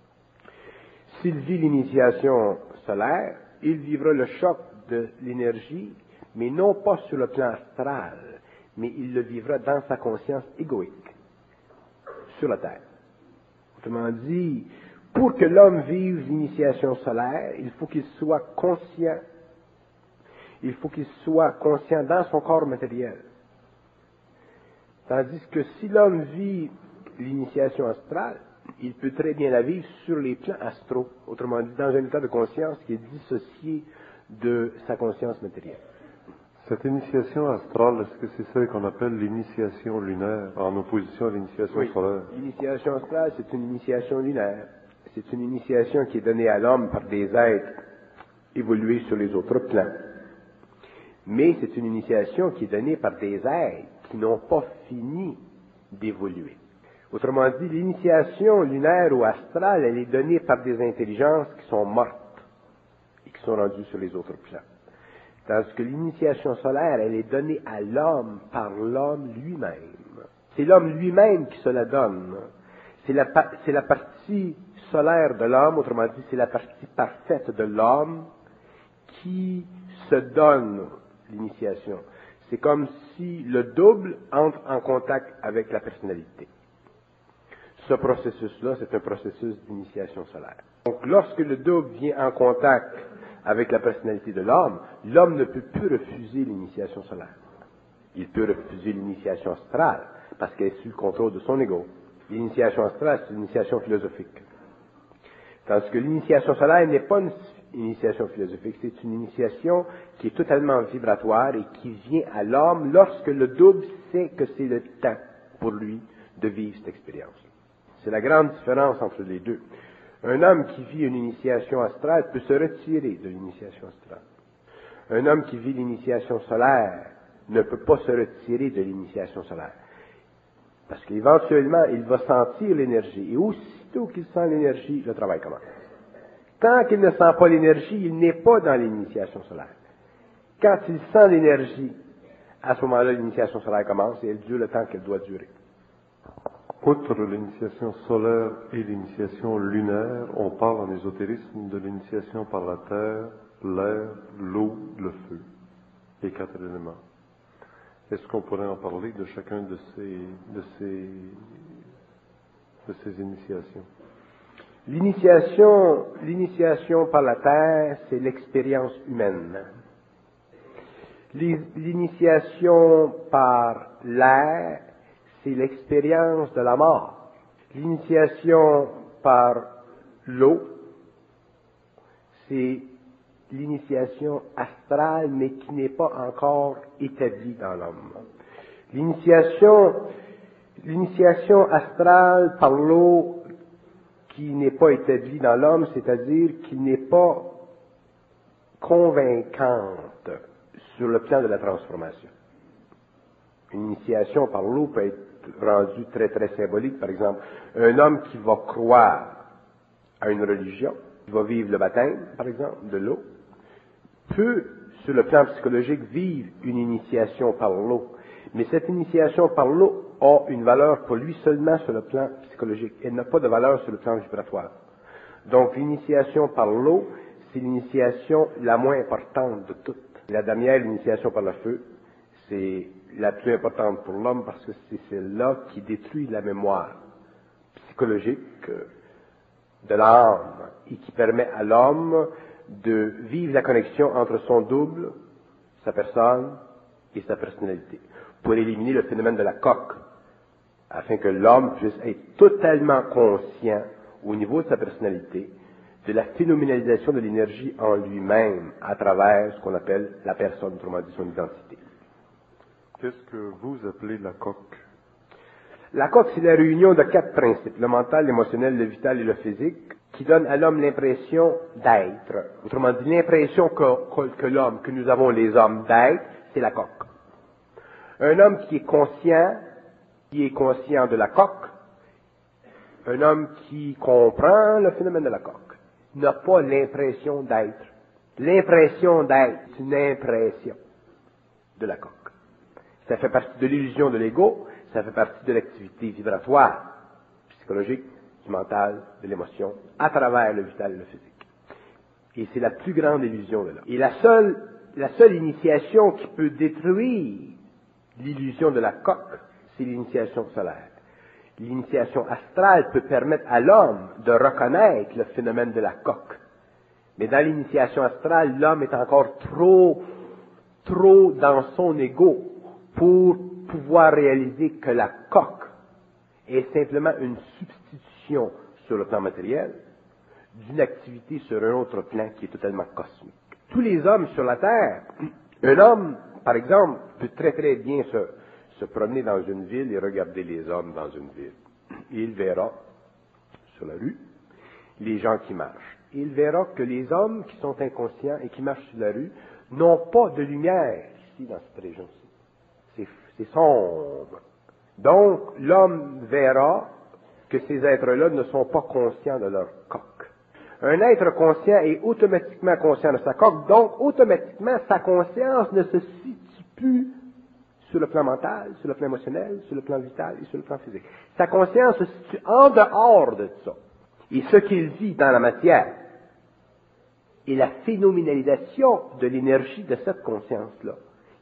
S'il vit l'initiation solaire, il vivra le choc de l'énergie, mais non pas sur le plan astral, mais il le vivra dans sa conscience égoïque, sur la Terre. Autrement dit, pour que l'homme vive l'initiation solaire, il faut qu'il soit conscient. Il faut qu'il soit conscient dans son corps matériel. Tandis que si l'homme vit l'initiation astrale, il peut très bien la vivre sur les plans astraux, autrement dit, dans un état de conscience qui est dissocié de sa conscience matérielle. Cette initiation astrale, est-ce que c'est celle qu'on appelle l'initiation lunaire, en opposition à l'initiation oui. solaire? L'initiation astrale, c'est une initiation lunaire. C'est une initiation qui est donnée à l'homme par des êtres évolués sur les autres plans. Mais c'est une initiation qui est donnée par des êtres qui n'ont pas fini d'évoluer. Autrement dit, l'initiation lunaire ou astrale, elle est donnée par des intelligences qui sont mortes et qui sont rendues sur les autres plans. Tandis que l'initiation solaire, elle est donnée à l'homme par l'homme lui-même. C'est l'homme lui-même qui se la donne. C'est la, c'est la partie solaire de l'homme, autrement dit, c'est la partie parfaite de l'homme qui se donne l'initiation. C'est comme si le double entre en contact avec la personnalité. Ce processus-là, c'est un processus d'initiation solaire. Donc, lorsque le double vient en contact avec la personnalité de l'homme, l'homme ne peut plus refuser l'initiation solaire. Il peut refuser l'initiation astrale, parce qu'elle est sous le contrôle de son ego. L'initiation astrale, c'est une initiation philosophique. Tandis que l'initiation solaire n'est pas une initiation philosophique, c'est une initiation qui est totalement vibratoire et qui vient à l'homme lorsque le double sait que c'est le temps pour lui de vivre cette expérience. C'est la grande différence entre les deux. Un homme qui vit une initiation astrale peut se retirer de l'initiation astrale. Un homme qui vit l'initiation solaire ne peut pas se retirer de l'initiation solaire. Parce qu'éventuellement, il va sentir l'énergie. Et aussitôt qu'il sent l'énergie, le travail commence. Tant qu'il ne sent pas l'énergie, il n'est pas dans l'initiation solaire. Quand il sent l'énergie, à ce moment-là, l'initiation solaire commence et elle dure le temps qu'elle doit durer. Outre l'initiation solaire et l'initiation lunaire, on parle en ésotérisme de l'initiation par la terre, l'air, l'eau, le feu, les quatre éléments. Est-ce qu'on pourrait en parler de chacun de ces, de ces, de ces initiations? L'initiation, l'initiation par la terre, c'est l'expérience humaine. L'initiation par l'air, c'est l'expérience de la mort. L'initiation par l'eau, c'est l'initiation astrale, mais qui n'est pas encore établie dans l'homme. L'initiation, l'initiation astrale par l'eau qui n'est pas établie dans l'homme, c'est-à-dire qui n'est pas convaincante sur le plan de la transformation. Une initiation par l'eau peut être rendue très très symbolique. Par exemple, un homme qui va croire à une religion, qui va vivre le baptême, par exemple, de l'eau, peut, sur le plan psychologique, vivre une initiation par l'eau. Mais cette initiation par l'eau a une valeur pour lui seulement sur le plan psychologique. Elle n'a pas de valeur sur le plan vibratoire. Donc, l'initiation par l'eau, c'est l'initiation la moins importante de toutes. La dernière, l'initiation par le feu, c'est la plus importante pour l'homme parce que c'est celle-là qui détruit la mémoire psychologique de l'âme et qui permet à l'homme de vivre la connexion entre son double, sa personne et sa personnalité, pour éliminer le phénomène de la coque, afin que l'homme puisse être totalement conscient au niveau de sa personnalité de la phénoménalisation de l'énergie en lui-même à travers ce qu'on appelle la personne, autrement dit son identité. Qu'est-ce que vous appelez la coque? La coque, c'est la réunion de quatre principes, le mental, l'émotionnel, le vital et le physique, qui donnent à l'homme l'impression d'être. Autrement dit, l'impression que, que, que l'homme, que nous avons les hommes d'être, c'est la coque. Un homme qui est conscient, qui est conscient de la coque, un homme qui comprend le phénomène de la coque, n'a pas l'impression d'être. L'impression d'être, c'est une impression de la coque. Ça fait partie de l'illusion de l'ego, ça fait partie de l'activité vibratoire, psychologique, du mental, de l'émotion, à travers le vital et le physique. Et c'est la plus grande illusion de l'homme. Et la seule, la seule initiation qui peut détruire l'illusion de la coque, c'est l'initiation solaire. L'initiation astrale peut permettre à l'homme de reconnaître le phénomène de la coque. Mais dans l'initiation astrale, l'homme est encore trop, trop dans son ego pour pouvoir réaliser que la coque est simplement une substitution sur le plan matériel d'une activité sur un autre plan qui est totalement cosmique. Tous les hommes sur la Terre, un homme, par exemple, peut très très bien se, se promener dans une ville et regarder les hommes dans une ville. Et il verra sur la rue les gens qui marchent. Et il verra que les hommes qui sont inconscients et qui marchent sur la rue n'ont pas de lumière ici dans cette région-ci. C'est, c'est sombre. Donc, l'homme verra que ces êtres-là ne sont pas conscients de leur coque. Un être conscient est automatiquement conscient de sa coque, donc automatiquement sa conscience ne se situe plus sur le plan mental, sur le plan émotionnel, sur le plan vital et sur le plan physique. Sa conscience se situe en dehors de ça. Et ce qu'il vit dans la matière est la phénoménalisation de l'énergie de cette conscience-là,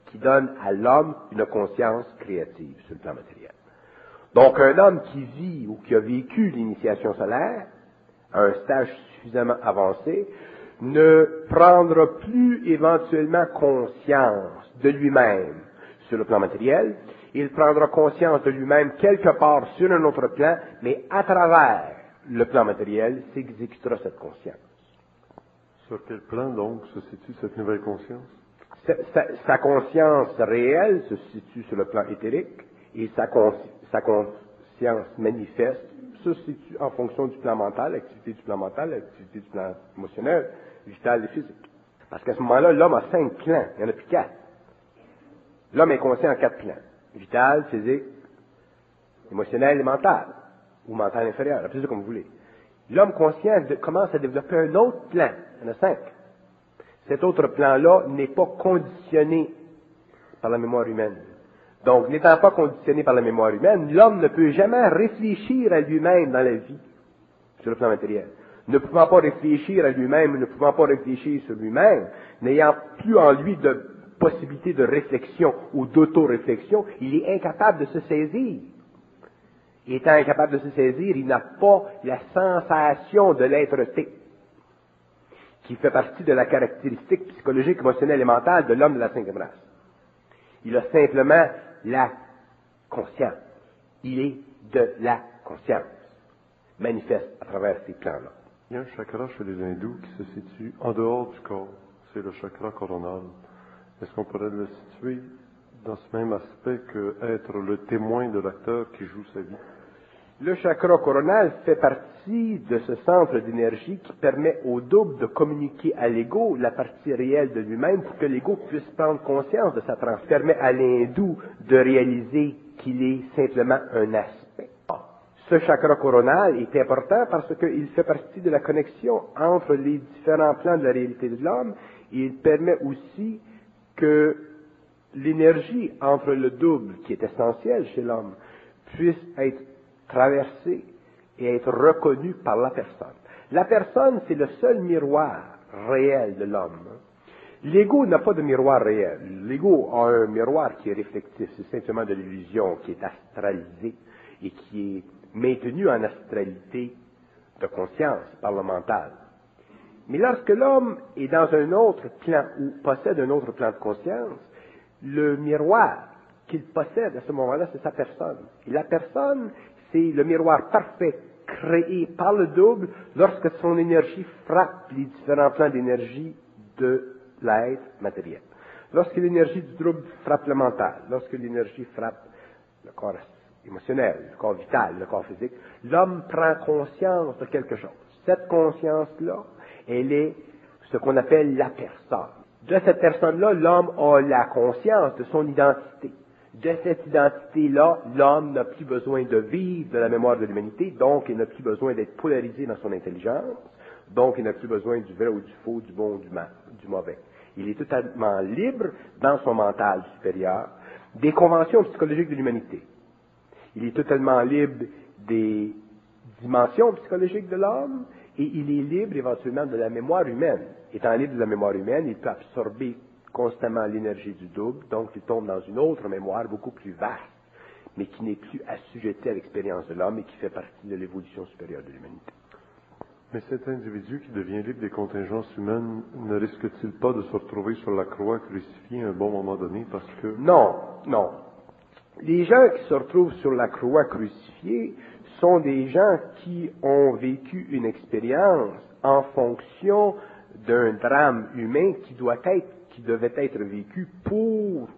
qui donne à l'homme une conscience créative sur le plan matériel. Donc, un homme qui vit ou qui a vécu l'initiation solaire, à un stage suffisamment avancé, ne prendra plus éventuellement conscience de lui-même sur le plan matériel. Il prendra conscience de lui-même quelque part sur un autre plan, mais à travers le plan matériel s'exécutera cette conscience. Sur quel plan, donc, se situe cette nouvelle conscience? Sa, sa, sa conscience réelle se situe sur le plan éthérique et sa, consci, sa conscience manifeste se situe en fonction du plan mental, l'activité du plan mental, l'activité du plan émotionnel, vital et physique. Parce qu'à ce moment-là, l'homme a cinq plans, il n'y en a plus quatre. L'homme est conscient en quatre plans. Vital, physique, émotionnel et mental. Ou mental inférieur, appelez ça comme vous voulez. L'homme conscient de, commence à développer un autre plan. Il y en a cinq. Cet autre plan-là n'est pas conditionné par la mémoire humaine. Donc, n'étant pas conditionné par la mémoire humaine, l'homme ne peut jamais réfléchir à lui-même dans la vie, sur le plan matériel. Ne pouvant pas réfléchir à lui-même, ne pouvant pas réfléchir sur lui-même, n'ayant plus en lui de possibilité de réflexion ou d'auto-réflexion, il est incapable de se saisir. Et étant incapable de se saisir, il n'a pas la sensation de l'être-té, qui fait partie de la caractéristique psychologique, émotionnelle et mentale de l'homme de la cinquième race. Il a simplement la conscience. Il est de la conscience, manifeste à travers ces plans-là. Il y a un chakra chez les hindous qui se situe en dehors du corps. C'est le chakra coronal. Est-ce qu'on pourrait le situer dans ce même aspect que être le témoin de l'acteur qui joue sa vie? Le chakra coronal fait partie de ce centre d'énergie qui permet au double de communiquer à l'ego la partie réelle de lui-même pour que l'ego puisse prendre conscience de sa transe. Permet à l'hindou de réaliser qu'il est simplement un aspect. Ce chakra coronal est important parce qu'il fait partie de la connexion entre les différents plans de la réalité de l'homme et il permet aussi que l'énergie entre le double, qui est essentielle chez l'homme, puisse être traversée et être reconnue par la personne. La personne, c'est le seul miroir réel de l'homme. L'ego n'a pas de miroir réel. L'ego a un miroir qui est réflectif, c'est simplement de l'illusion qui est astralisée et qui est maintenue en astralité de conscience par le mental. Mais lorsque l'homme est dans un autre plan ou possède un autre plan de conscience, le miroir qu'il possède à ce moment-là, c'est sa personne. Et la personne, c'est le miroir parfait créé par le double lorsque son énergie frappe les différents plans d'énergie de l'être matériel. Lorsque l'énergie du double frappe le mental, lorsque l'énergie frappe le corps émotionnel, le corps vital, le corps physique, l'homme prend conscience de quelque chose. Cette conscience-là, elle est ce qu'on appelle la personne. De cette personne-là, l'homme a la conscience de son identité. De cette identité-là, l'homme n'a plus besoin de vivre de la mémoire de l'humanité, donc il n'a plus besoin d'être polarisé dans son intelligence, donc il n'a plus besoin du vrai ou du faux, du bon ou du mal, du mauvais. Il est totalement libre dans son mental supérieur des conventions psychologiques de l'humanité. Il est totalement libre des dimensions psychologiques de l'homme et il est libre éventuellement de la mémoire humaine. Étant libre de la mémoire humaine, il peut absorber constamment l'énergie du double, donc il tombe dans une autre mémoire beaucoup plus vaste, mais qui n'est plus assujettie à l'expérience de l'homme et qui fait partie de l'évolution supérieure de l'humanité. Mais cet individu qui devient libre des contingences humaines ne risque-t-il pas de se retrouver sur la croix crucifié à un bon moment donné parce que... Non, non. Les gens qui se retrouvent sur la croix crucifiée sont des gens qui ont vécu une expérience en fonction d'un drame humain qui doit être, qui devait être vécu pour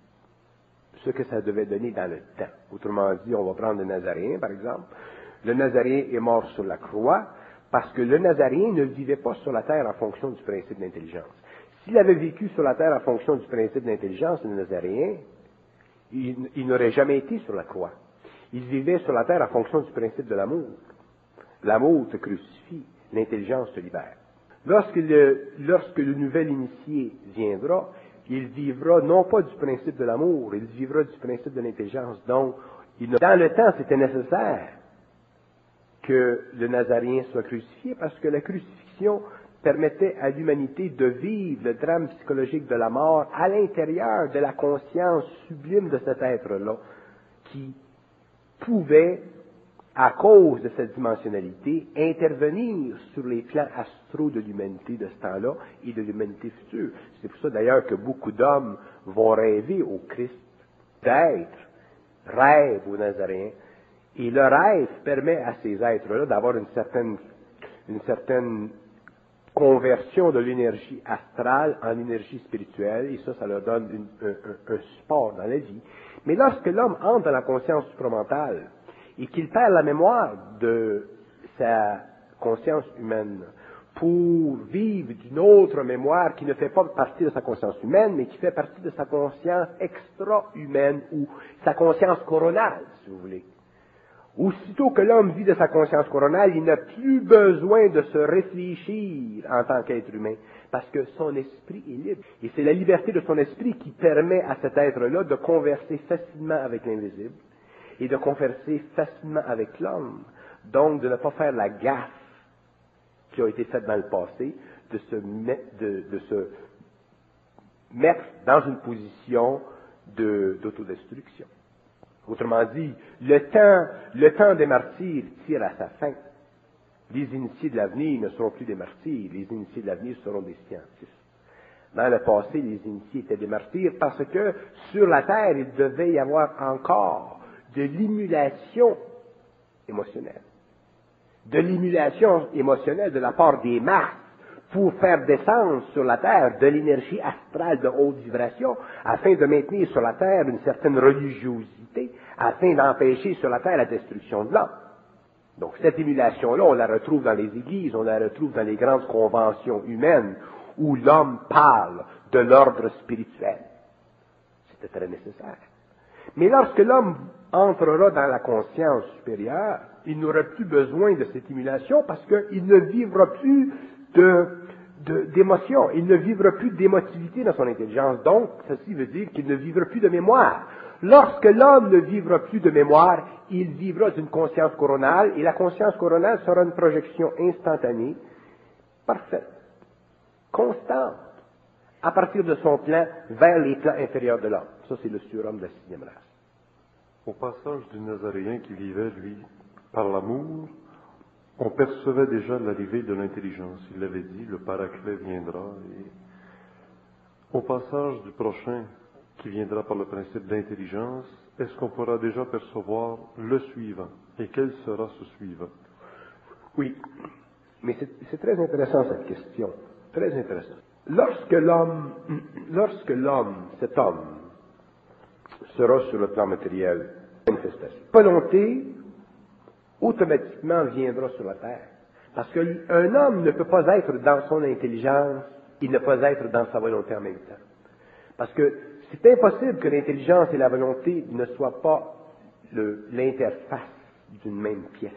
ce que ça devait donner dans le temps. Autrement dit, on va prendre le Nazaréen, par exemple. Le Nazaréen est mort sur la croix parce que le Nazaréen ne vivait pas sur la terre en fonction du principe d'intelligence. S'il avait vécu sur la terre en fonction du principe d'intelligence, le Nazaréen, il, il n'aurait jamais été sur la croix. Il vivait sur la terre en fonction du principe de l'amour. L'amour te crucifie, l'intelligence te libère. Lorsque le, lorsque le nouvel initié viendra, il vivra non pas du principe de l'amour, il vivra du principe de l'intelligence. Donc, il, dans le temps, c'était nécessaire que le Nazaréen soit crucifié parce que la crucifixion permettait à l'humanité de vivre le drame psychologique de la mort à l'intérieur de la conscience sublime de cet être-là, qui pouvait, à cause de cette dimensionnalité, intervenir sur les plans astraux de l'humanité de ce temps-là et de l'humanité future. C'est pour ça d'ailleurs que beaucoup d'hommes vont rêver au Christ d'être, rêvent aux Nazaréens, et le rêve permet à ces êtres-là d'avoir une certaine, une certaine conversion de l'énergie astrale en énergie spirituelle, et ça, ça leur donne une, un, un, un support dans la vie. Mais lorsque l'homme entre dans la conscience supramentale, et qu'il perd la mémoire de sa conscience humaine pour vivre d'une autre mémoire qui ne fait pas partie de sa conscience humaine, mais qui fait partie de sa conscience extra-humaine, ou sa conscience coronale, si vous voulez. Aussitôt que l'homme vit de sa conscience coronale, il n'a plus besoin de se réfléchir en tant qu'être humain, parce que son esprit est libre. Et c'est la liberté de son esprit qui permet à cet être-là de converser facilement avec l'invisible, et de converser facilement avec l'homme. Donc, de ne pas faire la gaffe qui a été faite dans le passé, de se, met, de, de se mettre dans une position de, d'autodestruction. Autrement dit, le temps, le temps des martyrs tire à sa fin. Les initiés de l'avenir ne seront plus des martyrs, les initiés de l'avenir seront des scientifiques. Dans le passé, les initiés étaient des martyrs parce que sur la terre, il devait y avoir encore de l'émulation émotionnelle. De l'émulation émotionnelle de la part des masses pour faire descendre sur la terre de l'énergie astrale de haute vibration afin de maintenir sur la terre une certaine religiosité, afin d'empêcher sur la terre la destruction de l'homme. Donc cette émulation-là, on la retrouve dans les églises, on la retrouve dans les grandes conventions humaines où l'homme parle de l'ordre spirituel. C'était très nécessaire. Mais lorsque l'homme entrera dans la conscience supérieure, il n'aura plus besoin de cette émulation parce qu'il ne vivra plus de, de, d'émotion, il ne vivra plus d'émotivité dans son intelligence. Donc, ceci veut dire qu'il ne vivra plus de mémoire. Lorsque l'homme ne vivra plus de mémoire, il vivra d'une conscience coronale, et la conscience coronale sera une projection instantanée, parfaite, constante, à partir de son plan vers les plans inférieurs de l'homme. Ça, c'est le surhomme de la sixième race. Au passage du Nazaréen qui vivait, lui, par l'amour, on percevait déjà l'arrivée de l'intelligence. Il l'avait dit, le Paraclet viendra. Et au passage du prochain qui viendra par le principe d'intelligence, est-ce qu'on pourra déjà percevoir le suivant? Et quel sera ce suivant? Oui, mais c'est, c'est très intéressant cette question. Très intéressant. Lorsque l'homme, lorsque l'homme, cet homme, sera sur le plan matériel, manifestation, la volonté automatiquement viendra sur la terre. Parce qu'un homme ne peut pas être dans son intelligence, il ne peut pas être dans sa volonté en même temps. Parce que c'est impossible que l'intelligence et la volonté ne soient pas le, l'interface d'une même pièce.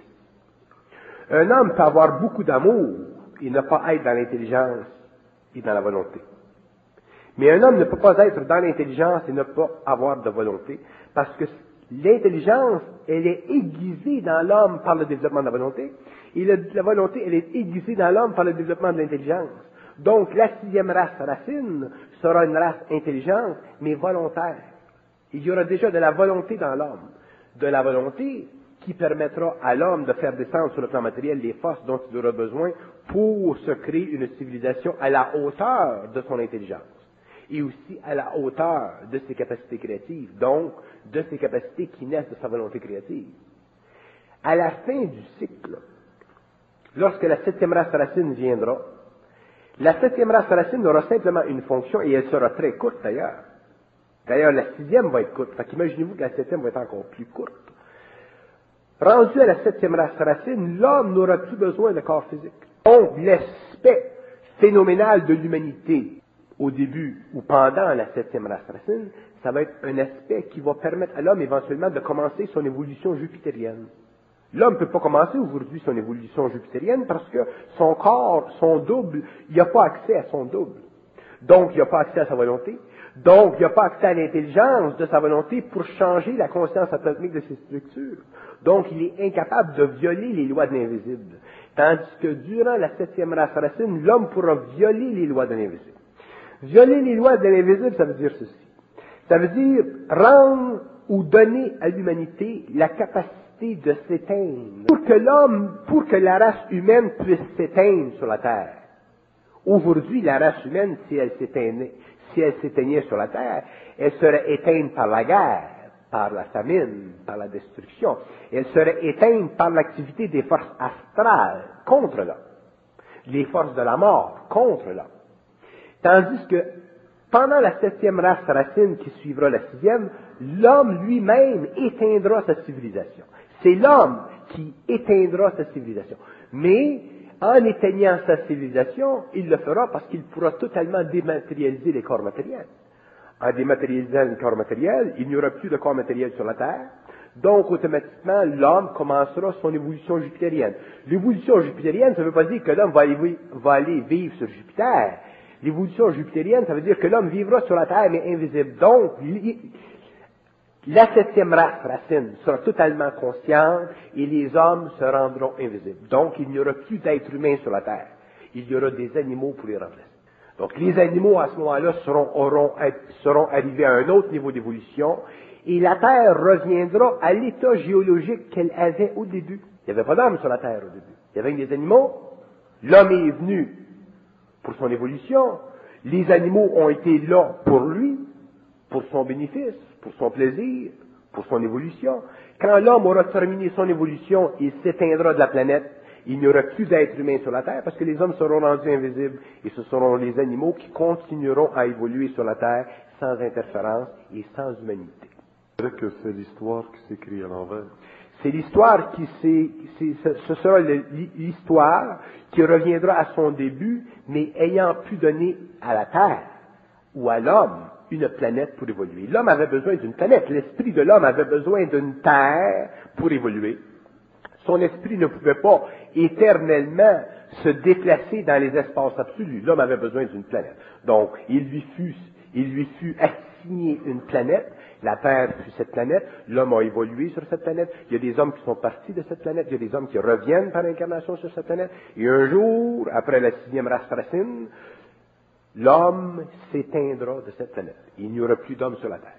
Un homme peut avoir beaucoup d'amour et ne pas être dans l'intelligence et dans la volonté. Mais un homme ne peut pas être dans l'intelligence et ne pas avoir de volonté, parce que l'intelligence, elle est aiguisée dans l'homme par le développement de la volonté, et le, la volonté, elle est aiguisée dans l'homme par le développement de l'intelligence. Donc, la sixième race racine sera une race intelligente, mais volontaire. Il y aura déjà de la volonté dans l'homme. De la volonté qui permettra à l'homme de faire descendre sur le plan matériel les forces dont il aura besoin pour se créer une civilisation à la hauteur de son intelligence. Et aussi à la hauteur de ses capacités créatives, donc de ses capacités qui naissent de sa volonté créative. À la fin du cycle, lorsque la septième race racine viendra, la septième race racine aura simplement une fonction, et elle sera très courte d'ailleurs. D'ailleurs, la sixième va être courte, fait qu'imaginez-vous que la septième va être encore plus courte. Rendu à la septième race racine, l'homme n'aura plus besoin de corps physique. Donc, l'aspect phénoménal de l'humanité, au début ou pendant la septième race racine, ça va être un aspect qui va permettre à l'homme éventuellement de commencer son évolution jupitérienne. L'homme ne peut pas commencer aujourd'hui son évolution jupitérienne parce que son corps, son double, il n'y a pas accès à son double. Donc, il n'y a pas accès à sa volonté. Donc, il n'y a pas accès à l'intelligence de sa volonté pour changer la conscience atomique de ses structures. Donc, il est incapable de violer les lois de l'invisible. Tandis que durant la septième race racine, l'homme pourra violer les lois de l'invisible. Violer les lois de l'invisible, ça veut dire ceci. Ça veut dire rendre ou donner à l'humanité la capacité de s'éteindre. Pour que l'homme, pour que la race humaine puisse s'éteindre sur la terre. Aujourd'hui, la race humaine, si elle s'éteignait, si elle s'éteignait sur la terre, elle serait éteinte par la guerre, par la famine, par la destruction. Elle serait éteinte par l'activité des forces astrales contre l'homme. Les forces de la mort contre l'homme. Tandis que pendant la septième race racine qui suivra la sixième, l'homme lui-même éteindra sa civilisation. C'est l'homme qui éteindra sa civilisation. Mais en éteignant sa civilisation, il le fera parce qu'il pourra totalement dématérialiser les corps matériels. En dématérialisant les corps matériels, il n'y aura plus de corps matériels sur la Terre. Donc, automatiquement, l'homme commencera son évolution jupitérienne. L'évolution jupitérienne, ça ne veut pas dire que l'homme va aller, va aller vivre sur Jupiter. L'évolution jupitérienne, ça veut dire que l'homme vivra sur la Terre, mais invisible. Donc, la septième race racine sera totalement consciente et les hommes se rendront invisibles. Donc, il n'y aura plus d'êtres humains sur la Terre. Il y aura des animaux pour les remplacer. Donc, les animaux, à ce moment-là, seront, auront, seront arrivés à un autre niveau d'évolution et la Terre reviendra à l'état géologique qu'elle avait au début. Il n'y avait pas d'homme sur la Terre au début. Il y avait des animaux. L'homme est venu pour son évolution. Les animaux ont été là pour lui, pour son bénéfice, pour son plaisir, pour son évolution. Quand l'homme aura terminé son évolution, il s'éteindra de la planète. Il n'y aura plus d'êtres humains sur la Terre parce que les hommes seront rendus invisibles et ce seront les animaux qui continueront à évoluer sur la Terre sans interférence et sans humanité. C'est vrai que c'est l'histoire qui s'écrit à l'envers. C'est l'histoire qui s'est, c'est, ce sera l'histoire qui reviendra à son début, mais ayant pu donner à la Terre ou à l'homme une planète pour évoluer. L'homme avait besoin d'une planète. L'esprit de l'homme avait besoin d'une terre pour évoluer. Son esprit ne pouvait pas éternellement se déplacer dans les espaces absolus. L'homme avait besoin d'une planète. Donc, il lui fut, il lui fut assigné une planète. La Terre fut cette planète. L'homme a évolué sur cette planète. Il y a des hommes qui sont partis de cette planète. Il y a des hommes qui reviennent par incarnation sur cette planète. Et un jour, après la sixième race racine, l'homme s'éteindra de cette planète. Il n'y aura plus d'hommes sur la Terre.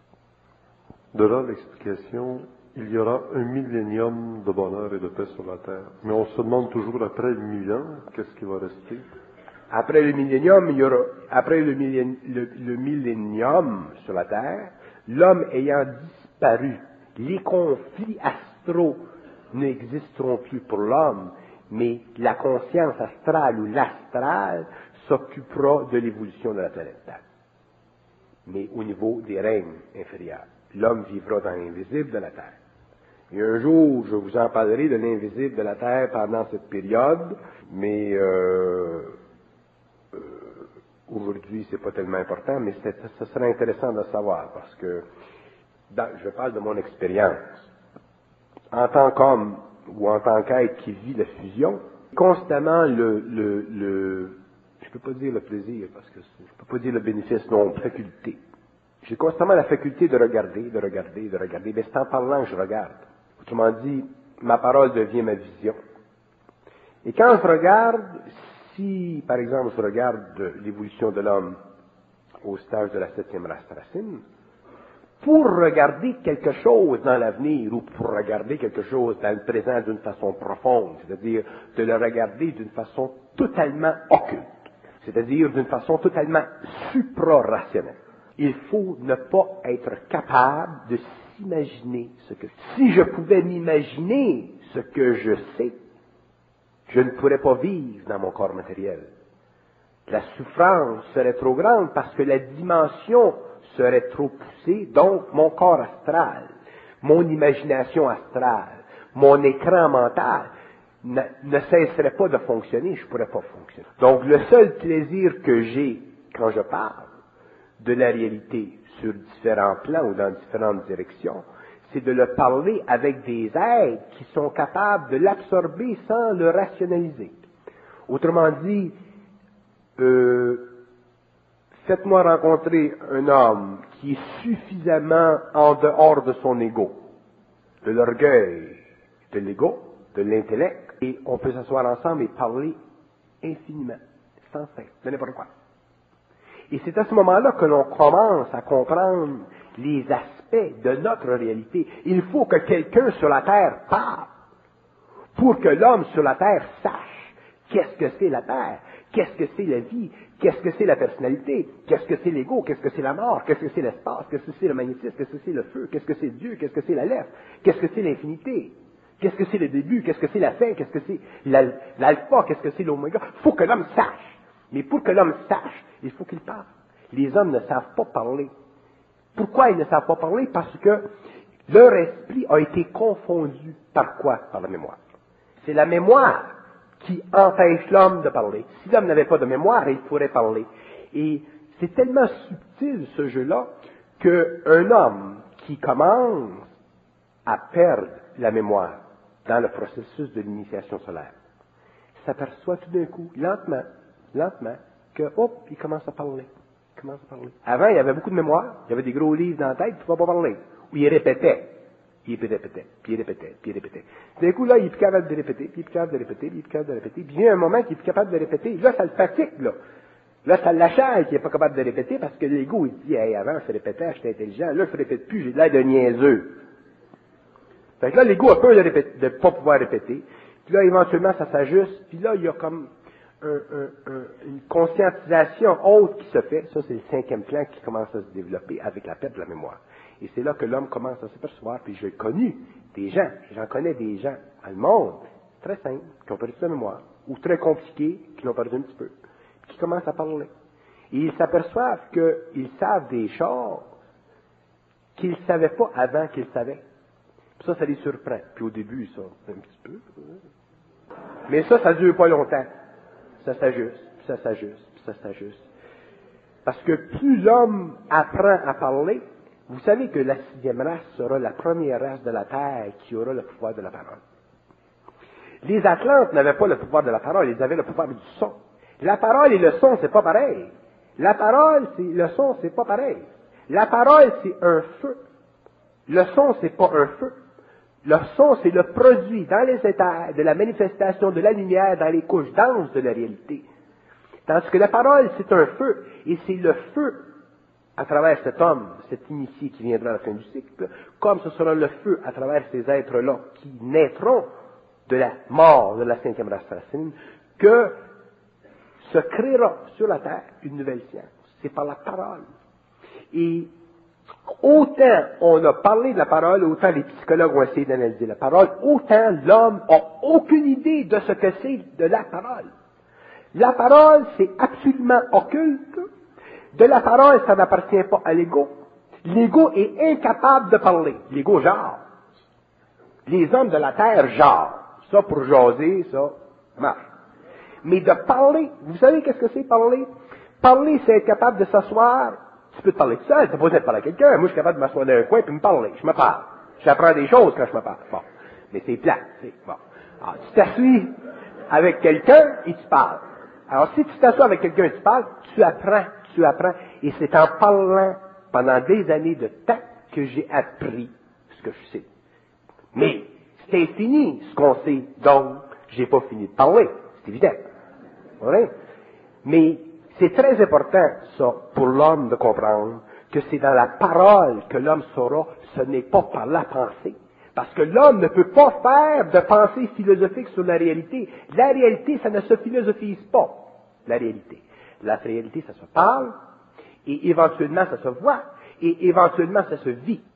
De là l'explication, il y aura un millénium de bonheur et de paix sur la Terre. Mais on se demande toujours après le mille ans, qu'est-ce qui va rester? Après le millénium, il y aura, après le, millén, le, le millénium sur la Terre, l'homme ayant disparu, les conflits astraux n'existeront plus pour l'homme, mais la conscience astrale ou l'astral s'occupera de l'évolution de la planète Terre. Mais au niveau des règnes inférieurs. L'homme vivra dans l'invisible de la Terre. Et un jour, je vous en parlerai de l'invisible de la Terre pendant cette période, mais euh, euh, aujourd'hui, c'est pas tellement important, mais c'est, ce serait intéressant de savoir, parce que dans, je parle de mon expérience. En tant qu'homme ou en tant qu'être qui vit la fusion, constamment le, le, le je peux pas dire le plaisir, parce que je peux pas dire le bénéfice, non, faculté. J'ai constamment la faculté de regarder, de regarder, de regarder, mais c'est en parlant que je regarde. Autrement dit, ma parole devient ma vision. Et quand je regarde, si, par exemple, je regarde l'évolution de l'homme au stage de la septième race racine, pour regarder quelque chose dans l'avenir ou pour regarder quelque chose dans le présent d'une façon profonde, c'est-à-dire de le regarder d'une façon totalement occulte, c'est-à-dire d'une façon totalement supra-rationnelle. Il faut ne pas être capable de s'imaginer ce que... Si je pouvais m'imaginer ce que je sais, je ne pourrais pas vivre dans mon corps matériel. La souffrance serait trop grande parce que la dimension serait trop poussée, donc mon corps astral, mon imagination astrale, mon écran mental ne, ne cesserait pas de fonctionner, je ne pourrais pas fonctionner. Donc le seul plaisir que j'ai quand je parle de la réalité sur différents plans ou dans différentes directions, c'est de le parler avec des êtres qui sont capables de l'absorber sans le rationaliser. Autrement dit, euh, faites-moi rencontrer un homme qui est suffisamment en dehors de son ego, de l'orgueil, de l'ego, de l'intellect, Et on peut s'asseoir ensemble et parler infiniment, sans cesse, de n'importe quoi. Et c'est à ce moment-là que l'on commence à comprendre les aspects de notre réalité. Il faut que quelqu'un sur la terre parle pour que l'homme sur la terre sache qu'est-ce que c'est la terre, qu'est-ce que c'est la vie, qu'est-ce que c'est la personnalité, qu'est-ce que c'est l'ego, qu'est-ce que c'est la mort, qu'est-ce que c'est l'espace, qu'est-ce que c'est le magnétisme, qu'est-ce que c'est le feu, qu'est-ce que c'est Dieu, qu'est-ce que c'est la lettre, qu'est-ce que c'est l'infinité, qu'est-ce que c'est le début, qu'est-ce que c'est la fin, qu'est-ce que c'est l'alpha, qu'est-ce que c'est l'oméga. Il faut que l'homme sache. Mais pour que l'homme sache, il faut qu'il parle. Les hommes ne savent pas parler. Pourquoi ils ne savent pas parler? Parce que leur esprit a été confondu par quoi? Par la mémoire. C'est la mémoire qui empêche l'homme de parler. Si l'homme n'avait pas de mémoire, il pourrait parler. Et c'est tellement subtil ce jeu-là qu'un homme qui commence à perdre la mémoire dans le processus de l'initiation solaire s'aperçoit tout d'un coup, lentement, lentement, que hop, il commence à parler. Il commence à parler. Avant, il y avait beaucoup de mémoire, il y avait des gros livres dans la tête, il ne pouvait pas parler. Ou il répétait. Il répétait, puis il répétait, puis il répétait. D'un coup, là, il est plus capable de répéter, puis il est plus capable de répéter, puis il est plus capable de répéter. Puis il y a un moment qu'il est plus capable de répéter. Là, ça le fatigue, là. Là, ça l'achale qu'il n'est pas capable de répéter parce que l'ego, il dit, hey, avant, je répétais, j'étais intelligent. Là, je ne répète plus, j'ai l'air de niaiseux. Fait que là, l'ego a peur de ne pas pouvoir répéter. Puis là, éventuellement, ça s'ajuste. Puis là, il y a comme un, un, un, une conscientisation haute qui se fait. Ça, c'est le cinquième plan qui commence à se développer avec la perte de la mémoire. Et c'est là que l'homme commence à s'apercevoir, puis j'ai connu des gens, j'en connais des gens dans le monde, très simples, qui ont perdu la mémoire, ou très compliqués, qui l'ont perdu un petit peu, puis qui commencent à parler. Et ils s'aperçoivent qu'ils savent des choses qu'ils ne savaient pas avant qu'ils savaient. Puis ça, ça les surprend. Puis au début, ça, un petit peu. Mais ça, ça ne dure pas longtemps. Ça s'ajuste, puis ça s'ajuste, puis ça s'ajuste. Parce que plus l'homme apprend à parler, vous savez que la sixième race sera la première race de la Terre qui aura le pouvoir de la parole. Les Atlantes n'avaient pas le pouvoir de la parole, ils avaient le pouvoir du son. La parole et le son, c'est pas pareil. La parole, c'est, le son, c'est pas pareil. La parole, c'est un feu. Le son, c'est pas un feu. Le son, c'est le produit dans les éthers de la manifestation de la lumière dans les couches denses de la réalité. Tandis que la parole, c'est un feu, et c'est le feu à travers cet homme, cet initié qui viendra à la fin du cycle, comme ce sera le feu à travers ces êtres-là qui naîtront de la mort de la cinquième race racine, que se créera sur la terre une nouvelle science. C'est par la parole. Et autant on a parlé de la parole, autant les psychologues ont essayé d'analyser la parole, autant l'homme n'a aucune idée de ce que c'est de la parole. La parole, c'est absolument occulte. De la parole, ça n'appartient pas à l'ego. L'ego est incapable de parler. L'ego jase. Les hommes de la terre jasent. Ça, pour jaser, ça marche. Mais de parler, vous savez qu'est-ce que c'est parler? Parler, c'est être capable de s'asseoir. Tu peux te parler tout seul, tu n'as pas besoin de parler à quelqu'un. Moi, je suis capable de m'asseoir dans un coin et me parler. Je me parle. J'apprends des choses quand je me parle. Bon. Mais c'est plat. C'est bon. Alors, tu t'assois avec quelqu'un et tu parles. Alors, si tu t'assois avec quelqu'un et tu parles, tu apprends. Tu apprends, et c'est en parlant pendant des années de temps que j'ai appris ce que je sais. Mais c'est infini ce qu'on sait, donc j'ai pas fini de parler, c'est évident. Ouais. Mais c'est très important, ça, pour l'homme de comprendre que c'est dans la parole que l'homme saura, ce n'est pas par la pensée. Parce que l'homme ne peut pas faire de pensée philosophique sur la réalité. La réalité, ça ne se philosophise pas, la réalité. La réalité, ça se parle, et éventuellement, ça se voit, et éventuellement, ça se vit.